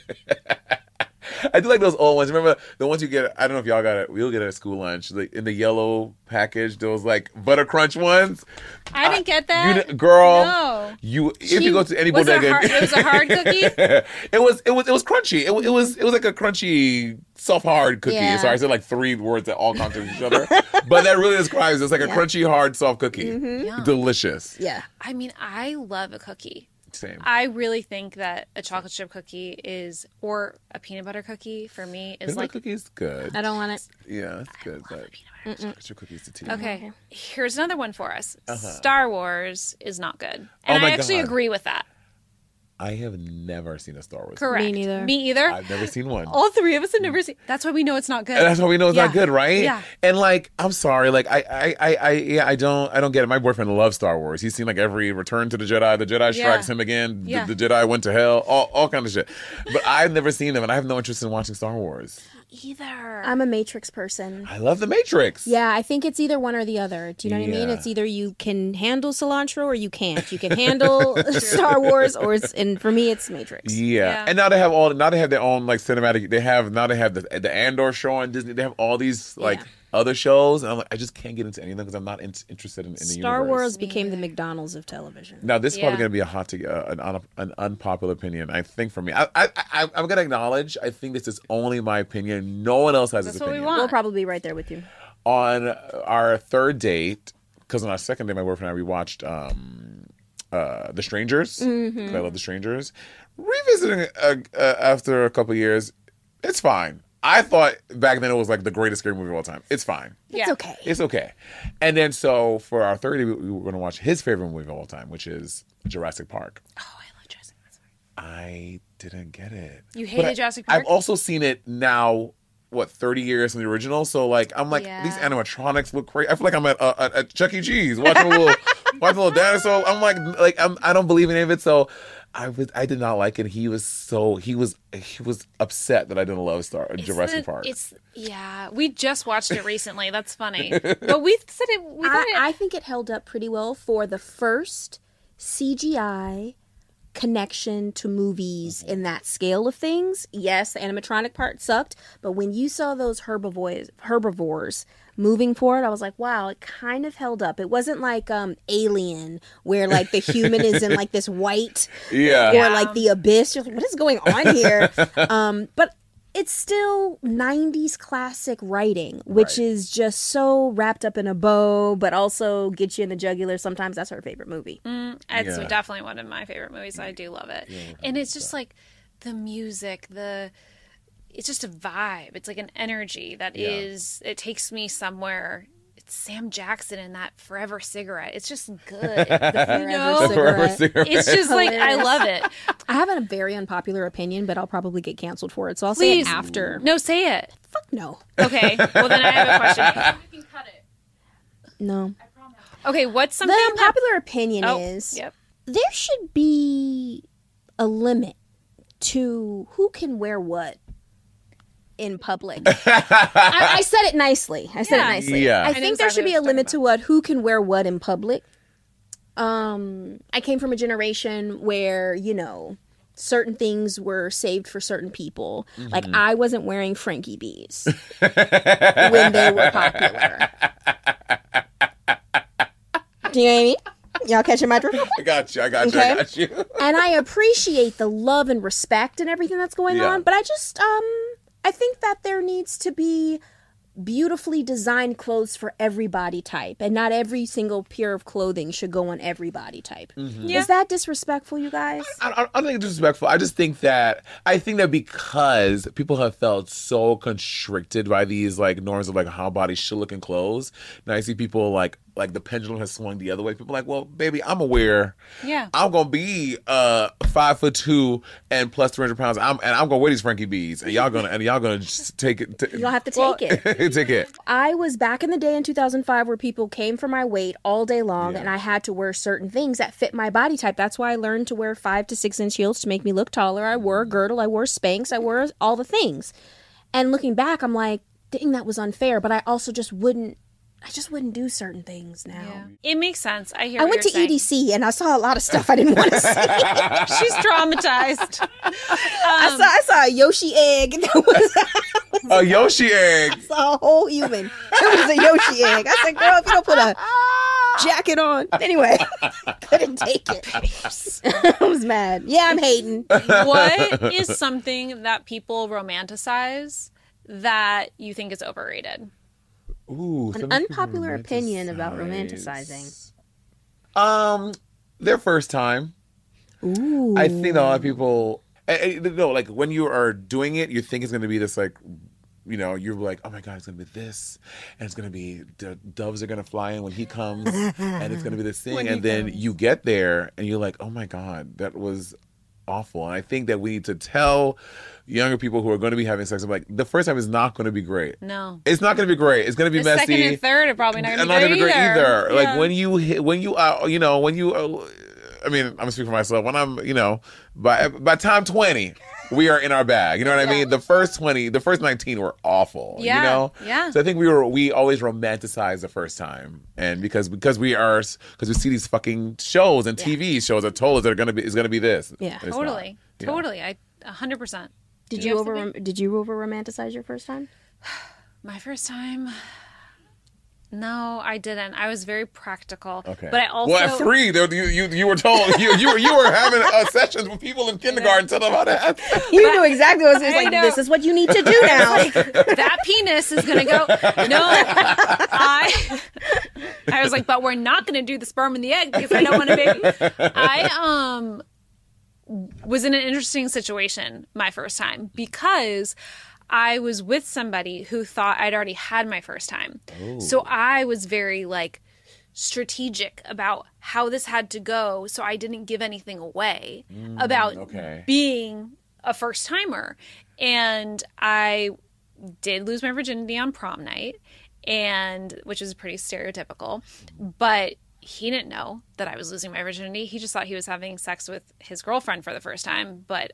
I do like those old ones. Remember the ones you get? I don't know if y'all got it. We'll get it at school lunch. Like in the yellow package, those like butter crunch ones. I didn't get that. Girl, No. If you go to any Was it bodega, it was a hard cookie? it was crunchy. It was like a crunchy, soft hard cookie. Yeah. Sorry, I said like 3 words that all contradict each other, but that really describes it. It's like a crunchy, hard, soft cookie. Yum. Delicious. Yeah. I mean, I love a cookie. Same. I really think that a chocolate chip cookie is, or a peanut butter cookie for me is Peanut like. butter cookie is good. I don't want it. Yeah, it's good, but chocolate chip cookies the tea. Okay, here's another one for us. Star Wars is not good, Oh and my I actually God. agree with that. I have never seen a Star Wars. Correct. Me neither. Me either. I've never seen one. All 3 of us have never seen. That's why we know it's not good. And that's how we know it's not Yeah. good, right? Yeah. And like, I'm sorry, like I don't get it. My boyfriend loves Star Wars. He's seen like every Return to the Jedi. The Jedi strikes him again. Yeah. The Jedi went to hell. All kind of shit. But I've never seen them, and I have no interest in watching Star Wars. Either. I'm a Matrix person. I love The Matrix. Yeah, I think it's either one or the other. Do you know what I mean? Yeah. It's either you can handle cilantro or you can't. You can handle Star Wars, and for me, it's Matrix. Yeah. And now they have their own like cinematic. They have the Andor show on Disney. They have all these like other shows, and I'm like, I just can't get into any of them because I'm not interested in the Star universe. Wars became the McDonald's of television. Now this is probably Yeah. going to be an unpopular opinion. I think for me, I'm going to acknowledge. I think this is only my opinion. No one else has That's this what we opinion. want. We'll probably be right there with you. On our third date, because on our second date, my boyfriend and I rewatched The Strangers. 'Cause I love The Strangers. Revisiting after a couple years, it's fine. I thought back then it was like the greatest scary movie of all time. It's fine. It's okay. It's okay. And then so for our third date, we were going to watch his favorite movie of all time, which is Jurassic Park. Oh, I love Jurassic Park. I didn't get it. You But hated Jurassic Park? I've also seen it now, 30 years from the original? So, like, I'm like, Yeah. these animatronics look crazy. I feel like I'm at Chuck E. Cheese watching a little dinosaur. I'm like, I don't believe in any of it. So, I did not like it. He was upset that I didn't love Jurassic Park. We just watched it recently. That's funny. But we said it. We thought I think it held up pretty well for the first CGI connection to movies in that scale of things. Yes, the animatronic part sucked, but when you saw those herbivores moving forward, I was like, wow, it kind of held up. It wasn't like Alien, where like the human is in like this white, or like the abyss. You're like, what is going on here? But it's still 90s classic writing, which is just so wrapped up in a bow, but also gets you in the jugular. Sometimes that's her favorite movie. it's definitely one of my favorite movies. I do love it. And it's just like the music, it's just a vibe. It's like an energy that it takes me somewhere. It's Sam Jackson and that Forever cigarette. It's just good. Forever Forever cigarette. cigarette. It's just like, I Hilarious. love it. I have a very unpopular opinion, but I'll probably get canceled for it. So I'll say it Please. after. No, say it. Fuck no. Okay. Well, then I have a question. We can cut it. No. Okay, what's something The unpopular opinion Oh, is yep. there should be a limit to who can wear what in public. I said it nicely. I said it Yeah. nicely. Yeah. I I know think there exactly should be what a you're limit talking to what who can wear what in public. I came from a generation where, certain things were saved for certain people. Like I wasn't wearing Frankie Bees when they were popular. Do you know what I mean? Y'all catching my drift? I got you. Okay. I got you. And I appreciate the love and respect and everything that's going Yeah. on, but I just I think that there needs to be beautifully designed clothes for every body type, and not every single pair of clothing should go on every body type. Yeah. Is that disrespectful, you guys? I don't think it's disrespectful. I think that because people have felt so constricted by these like norms of like how bodies should look in clothes. Now I see people like the pendulum has swung the other way. People are like, well, baby, I'm aware. Yeah. I'm gonna be 5'2" and plus 300 pounds. I'm gonna wear these Frankie Bees, and y'all gonna just take it. You don't have to take it. Take it. I was back in the day in 2005 where people came for my weight all day long, and I had to wear certain things that fit my body type. That's why I learned to wear 5 to 6 inch heels to make me look taller. I wore a girdle, I wore Spanx, I wore all the things. And looking back, I'm like, think that was unfair, but I also just wouldn't do certain things now. Yeah. It makes sense. I hear I what went to you're saying. EDC and I saw a lot of stuff I didn't want to see. She's traumatized. I saw a Yoshi egg. That was A Yoshi egg. I saw a whole human. It was a Yoshi egg. I said, girl, if you don't put a jacket on. Anyway, couldn't take it. I was mad. Yeah, I'm hating. What is something that people romanticize that you think is overrated? Ooh, An unpopular opinion about romanticizing. Their first time. Ooh. I think a lot of people, no, like when you are doing it, you think it's going to be this like, you know, you're like, oh my God, it's going to be this. And it's going to be, the doves are going to fly in when he comes. And it's going to be this thing. And then you get there and you're like, oh my God, that was awful. And I think that we need to tell younger people who are going to be having sex, I'm like, the first time is not going to be great. No. It's not going to be great. It's going to be The messy. second and third are probably not going to be great either. Like Yeah. when you, I mean, I'm speaking for myself. When I'm, you know, by time 20, we are in our bag. You know what I mean? The first 19 were awful. Yeah. You know? Yeah. So I think we always romanticize the first time, and because we see these fucking shows and TV shows that told us that it's gonna be this. Yeah. It's Totally. not. Totally. I 100%. Did Do you have over something? romanticize your first time? My first time? No, I didn't. I was very practical. Okay. But I also well, at 3, you were told you were having sessions with people in kindergarten telling them how to have sex. You knew exactly what it was I like. know. This is what you need to do now. that penis is gonna go. No, I was like, but we're not gonna do the sperm and the egg because I don't want a baby. I was in an interesting situation my first time because I was with somebody who thought I'd already had my first time. Oh. So I was very like strategic about how this had to go so I didn't give anything away about okay. being a first timer. And I did lose my virginity on prom night, and which is pretty stereotypical, but he didn't know that I was losing my virginity. He just thought he was having sex with his girlfriend for the first time. But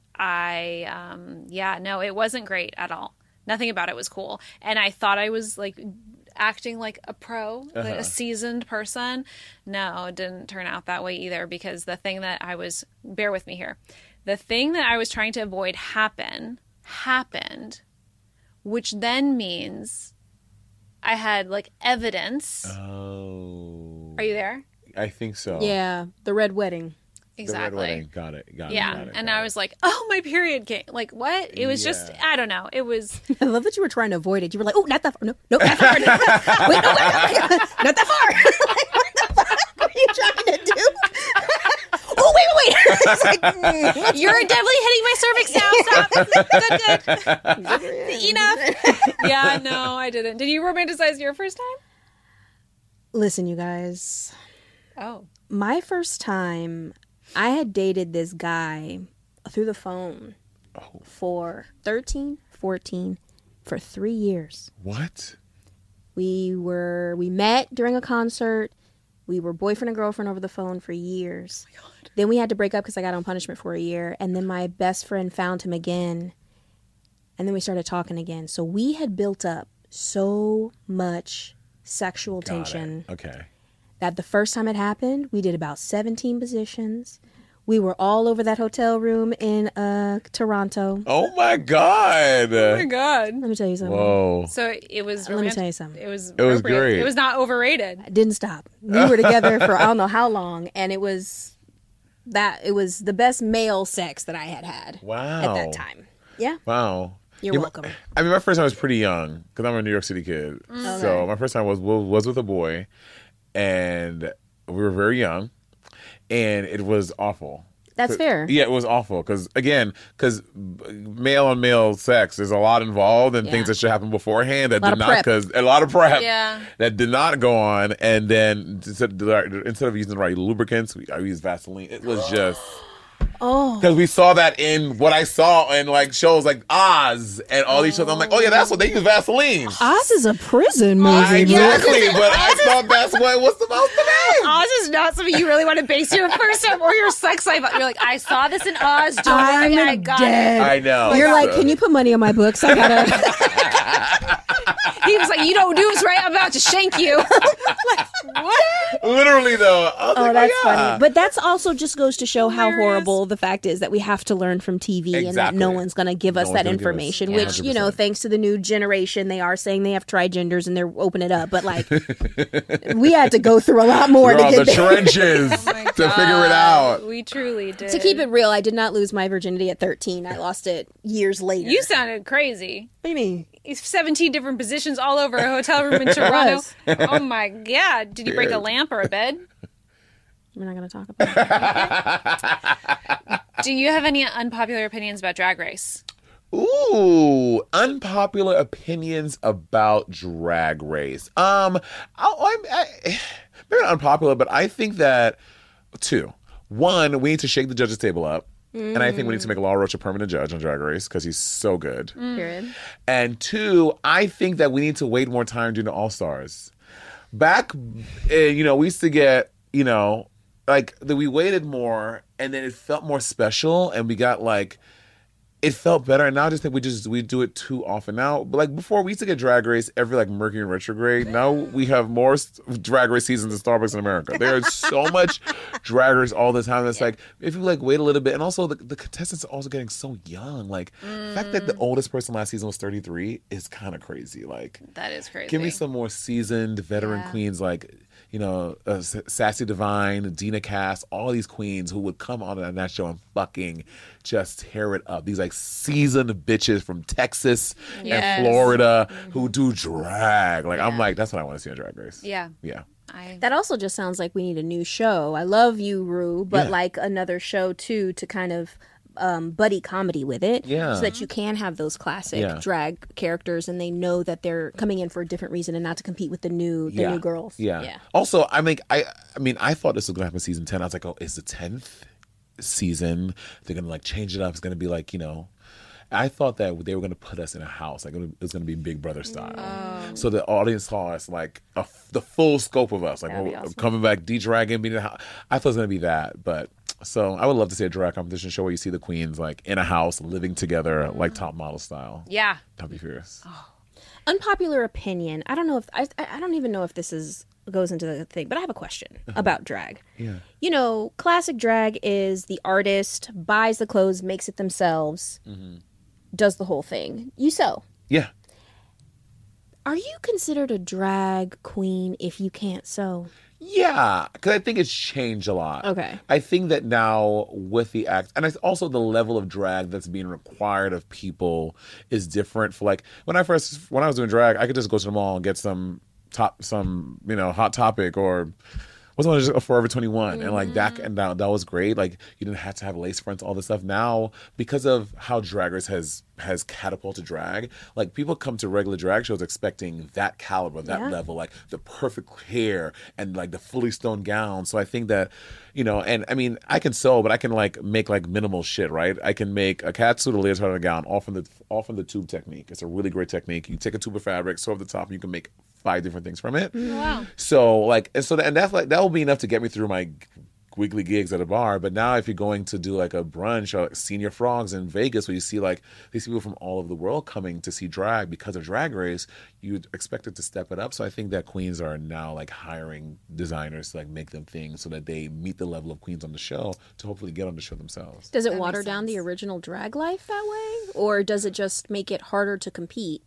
it wasn't great at all. Nothing about it was cool. And I thought I was like acting like a pro, like a seasoned person. No, it didn't turn out that way either, because the thing that bear with me here. The thing that I was trying to avoid happened, which then means I had like evidence. Oh. Are you there? I think so. Yeah, the red wedding. Exactly. The red wedding. Got it. Yeah. And I was like, oh, my period came. Like, what? It was just, I don't know. It was. I love that you were trying to avoid it. You were like, oh, not that far. No, not that far. Wait, no, not that far. Like, what the fuck are you trying to do? Oh, wait. It's like, You're definitely hitting my cervix now. Stop. Good. Enough. Yeah, no, I didn't. Did you romanticize your first time? Listen, you guys. Oh. My first time, I had dated this guy through the phone for 13, 14, for 3 years. What? We met during a concert. We were boyfriend and girlfriend over the phone for years. Oh my God. Then we had to break up because I got on punishment for a year. And then my best friend found him again. And then we started talking again. So we had built up so much sexual tension. Okay. That the first time it happened, we did about 17 positions. We were all over that hotel room in Toronto. Oh my God. Oh my God. Let me tell you something. Whoa. So it was. Let me tell you something. It was great. It was not overrated. I didn't stop. We were together for I don't know how long, and it was the best male sex that I had Wow. at that time. Yeah. Wow. You're welcome. I mean, my first time was pretty young because I'm a New York City kid. So my first time was with a boy, and we were very young, and it was awful. That's fair. Yeah, it was awful because male on male sex, there's a lot involved and things that should happen beforehand that did not, because a lot of prep that did not go on. And then instead of using the right lubricants, I used Vaseline. It was just. Oh, because we saw that in what I saw in like shows like Oz and all these shows. I'm like, oh yeah, that's what they use Vaseline. Oz is a prison movie. Exactly, but I thought that's what was supposed to be. Oz is not something you really want to base your first time or your sex life on. You're like, I saw this in Oz. Don't worry, I got it. I know. You're like, can you put money on my books? I gotta. was like, you don't do this right, I'm about to shank you. What? Literally, though. I was like, That's yeah. funny. But that's also just goes to show how Hilarious. horrible the fact is that we have to learn from TV and that Exactly. no one's going to give us one's that gonna give us- information, Yeah. which, you know, 100%. thanks to the new generation, they are saying they have trigenders and they're opening it up. But, like, we had to go through a lot more We're to on get the there. trenches to figure it out. We truly did. To keep it real, I did not lose my virginity at 13. I lost it years later. You sounded crazy. What do you mean? 17 different positions all over a hotel room in Toronto. was. Oh my God. Did you break a lamp or a bed? We're not going to talk about it. Do you have any unpopular opinions about Drag Race? Ooh, unpopular opinions about Drag Race. Maybe not unpopular, but I think that two. One, we need to shake the judges' table up. And I think we need to make Laura Roach a permanent judge on Drag Race because he's so good. Period. And two, I think that we need to wait more time during the All-Stars. Back, you know, we used to get, you know, like we waited more and then it felt more special and we got like, it felt better. And now I just think we do it too often now. But like before, we used to get Drag Race every like Mercury and retrograde. Now we have more Drag Race seasons than Starbucks in America. There's so much Drag Race all the time. It's like, if you like wait a little bit. And also the contestants are also getting so young. Like the fact that the oldest person last season was 33 is kind of crazy. Like That is crazy. give me some more seasoned veteran queens like, you know, Sassy Divine, Dina Cass, all these queens who would come on that show and fucking just tear it up. These like seasoned bitches from Texas Yes. and Florida who do drag. Like I'm like, that's what I want to see on Drag Race. Yeah. Yeah. That also just sounds like we need a new show. I love you, Rue, but Yeah. like another show too to kind of buddy comedy with it. Yeah. So that you can have those classic Yeah. drag characters and they know that they're coming in for a different reason and not to compete with the new girls. Yeah. Also, I mean, I thought this was gonna happen season 10. I was like, oh, it's the 10th season. They're gonna like change it up. It's gonna be like, you know. I thought that they were gonna put us in a house, like it was gonna be Big Brother style. So the audience saw us like the full scope of us, like That'd be we're awesome. coming back, D-Dragon being in a house. I thought it was gonna be that, but so I would love to see a drag competition show where you see the queens like in a house living together, like top model style. Yeah. That'd be fierce. Unpopular opinion. I don't know if I don't even know if this goes into the thing, but I have a question about drag. Yeah. You know, classic drag is the artist buys the clothes, makes it themselves, does the whole thing. You sew. Yeah. Are you considered a drag queen if you can't sew? Yeah, because I think it's changed a lot. Okay. I think that now with the act, and it's also the level of drag that's being required of people is different. For like when I was doing drag, I could just go to the mall and get some Hot Topic or what's one just Forever 21 and like that was great. Like you didn't have to have lace fronts, all this stuff. Now because of how Drag Race has catapulted drag, like people come to regular drag shows expecting that caliber, that level, like the perfect hair and like the fully stoned gown. So I think that, you know, and I mean I can sew, but I can like make like minimal shit, right? I can make a catsuit, a leotard, and a gown all from the tube technique. It's a really great technique. You take a tube of fabric, sew up the top, and you can make 5 different things from it. Wow. So like, and that's like that will be enough to get me through my weekly gigs at a bar. But now if you're going to do like a brunch or like Senior Frogs in Vegas, where you see like these people from all over the world coming to see drag because of Drag Race, you'd expect it to step it up. So I think that queens are now like hiring designers to like make them things so that they meet the level of queens on the show to hopefully get on the show themselves. Does it water down the original drag life that way? Or does it just make it harder to compete?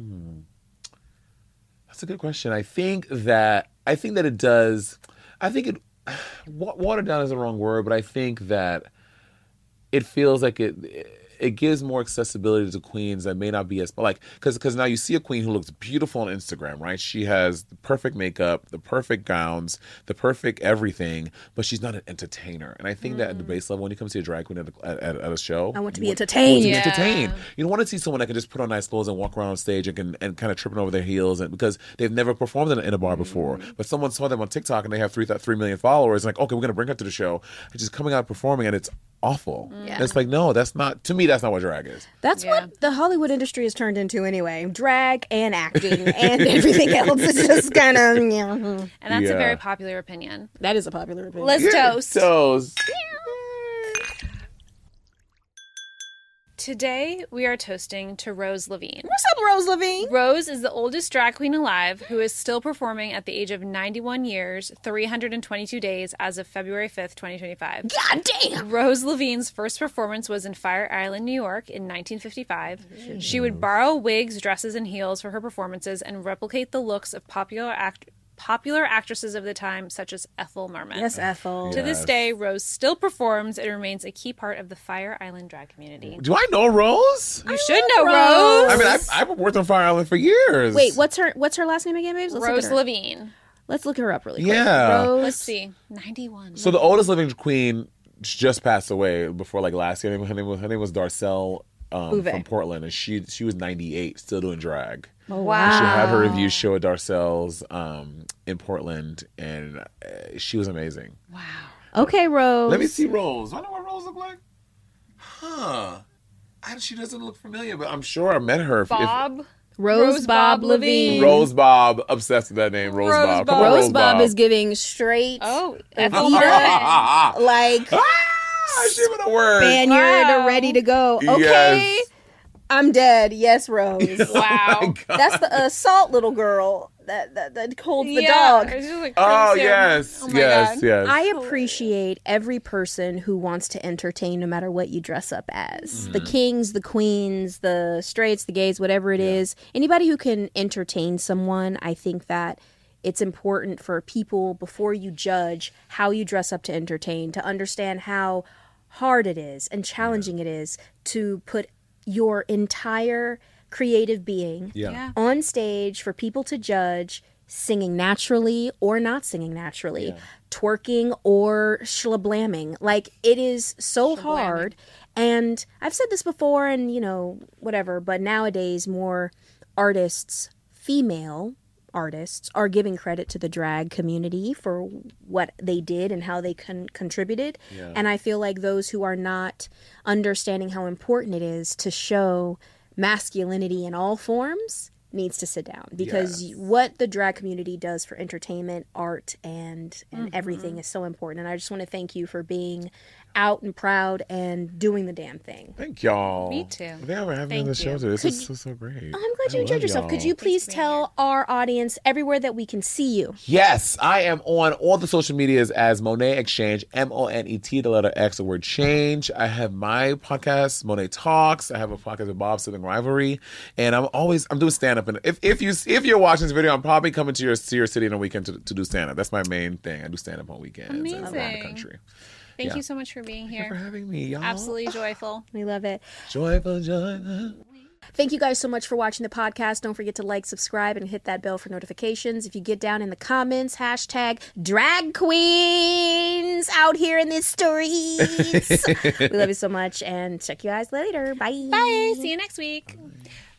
That's a good question. I think that it does. I think it watered down is the wrong word, but I think that it feels like it gives more accessibility to queens that may not be as like because now you see a queen who looks beautiful on Instagram, right? She has the perfect makeup, the perfect gowns, the perfect everything, but she's not an entertainer. And I think that at the base level, when you come see a drag queen at a show, I want to be you entertained. to be Yeah. entertained. You don't want to see someone that can just put on nice clothes and walk around on stage and kind of tripping over their heels, and because they've never performed in a bar before. But someone saw them on TikTok and they have 3 million followers. And like, okay, we're gonna bring her to the show. And she's coming out performing, and it's awful. Yeah. And it's like, no, that's not. To me, that's not what drag is. That's Yeah. what the Hollywood industry has turned into anyway. Drag and acting and everything else. It's just kind of, And that's a Yeah. very popular opinion. That is a popular opinion. Let's toast. Toast. Today, we are toasting to Rose Levine. What's up, Rose Levine? Rose is the oldest drag queen alive who is still performing at the age of 91 years, 322 days as of February 5th, 2025. God damn! Rose Levine's first performance was in Fire Island, New York in 1955. She would borrow wigs, dresses, and heels for her performances and replicate the looks of popular actresses of the time, such as Ethel Merman. Yes, Ethel. To this day, Rose still performs and remains a key part of the Fire Island drag community. Do I know Rose? You should know Rose. I mean, I've worked on Fire Island for years. Wait, what's her last name again, babes? Rose Levine. Let's look her up really quick. Yeah. Rose. Let's see. 91. So the oldest living queen just passed away before like last year. Her name was Darcelle from Portland, and she was 98, still doing drag. Oh, wow. She had her review show at Darcelle's in Portland, and she was amazing. Wow. Okay, Rose. Let me see Rose. I know what Rose look like. Huh. She doesn't look familiar, but I'm sure I met her. Bob. Rose Bob Levine. Rose Bob. Obsessed with that name. Rose Bob. Come on, Rose Bob is giving straight. Oh, Evita, like she would have word. Spaniard ready to go. Okay. Yes. I'm dead. Yes, Rose. Wow. That's the assault little girl that holds the Yeah, dog. it's just like Oh, crazy. yes. Oh my yes, God. yes. I appreciate every person who wants to entertain no matter what you dress up as. The kings, the queens, the straights, the gays, whatever it is. Anybody who can entertain someone, I think that it's important for people, before you judge how you dress up to entertain, to understand how hard it is and challenging it is to put your entire creative being Yeah. on stage for people to judge, singing naturally or not singing naturally, twerking or shlablamming. Like, it is so hard. And I've said this before and, whatever, but nowadays more artists, female artists, are giving credit to the drag community for what they did and how they contributed. And I feel like those who are not understanding how important it is to show masculinity in all forms needs to sit down, because what the drag community does for entertainment, art, and everything is so important. And I just want to thank you for being out and proud and doing the damn thing. Thank y'all. Me too. Thank you for having me on Thank the show you. today. This is so great. I'm glad you enjoyed yourself. Could you please tell our audience everywhere that we can see you? Yes, I am on all the social medias as Monet Exchange, MONET, the letter X, the word change. I have my podcast, Monet Talks. I have a podcast with Bob Sibling Rivalry, and I'm doing stand up. And if you're watching this video, I'm probably coming to your city on a weekend to do stand up. That's my main thing. I do stand up on weekends and around the Amazing. country. Thank you so much for being Thank you for here. having me, y'all. Absolutely joyful. We love it. Joyful, joy. Thank you guys so much for watching the podcast. Don't forget to like, subscribe, and hit that bell for notifications. If you get down in the comments, hashtag drag queens out here in the streets. We love you so much, and check you guys later. Bye. Bye. See you next week.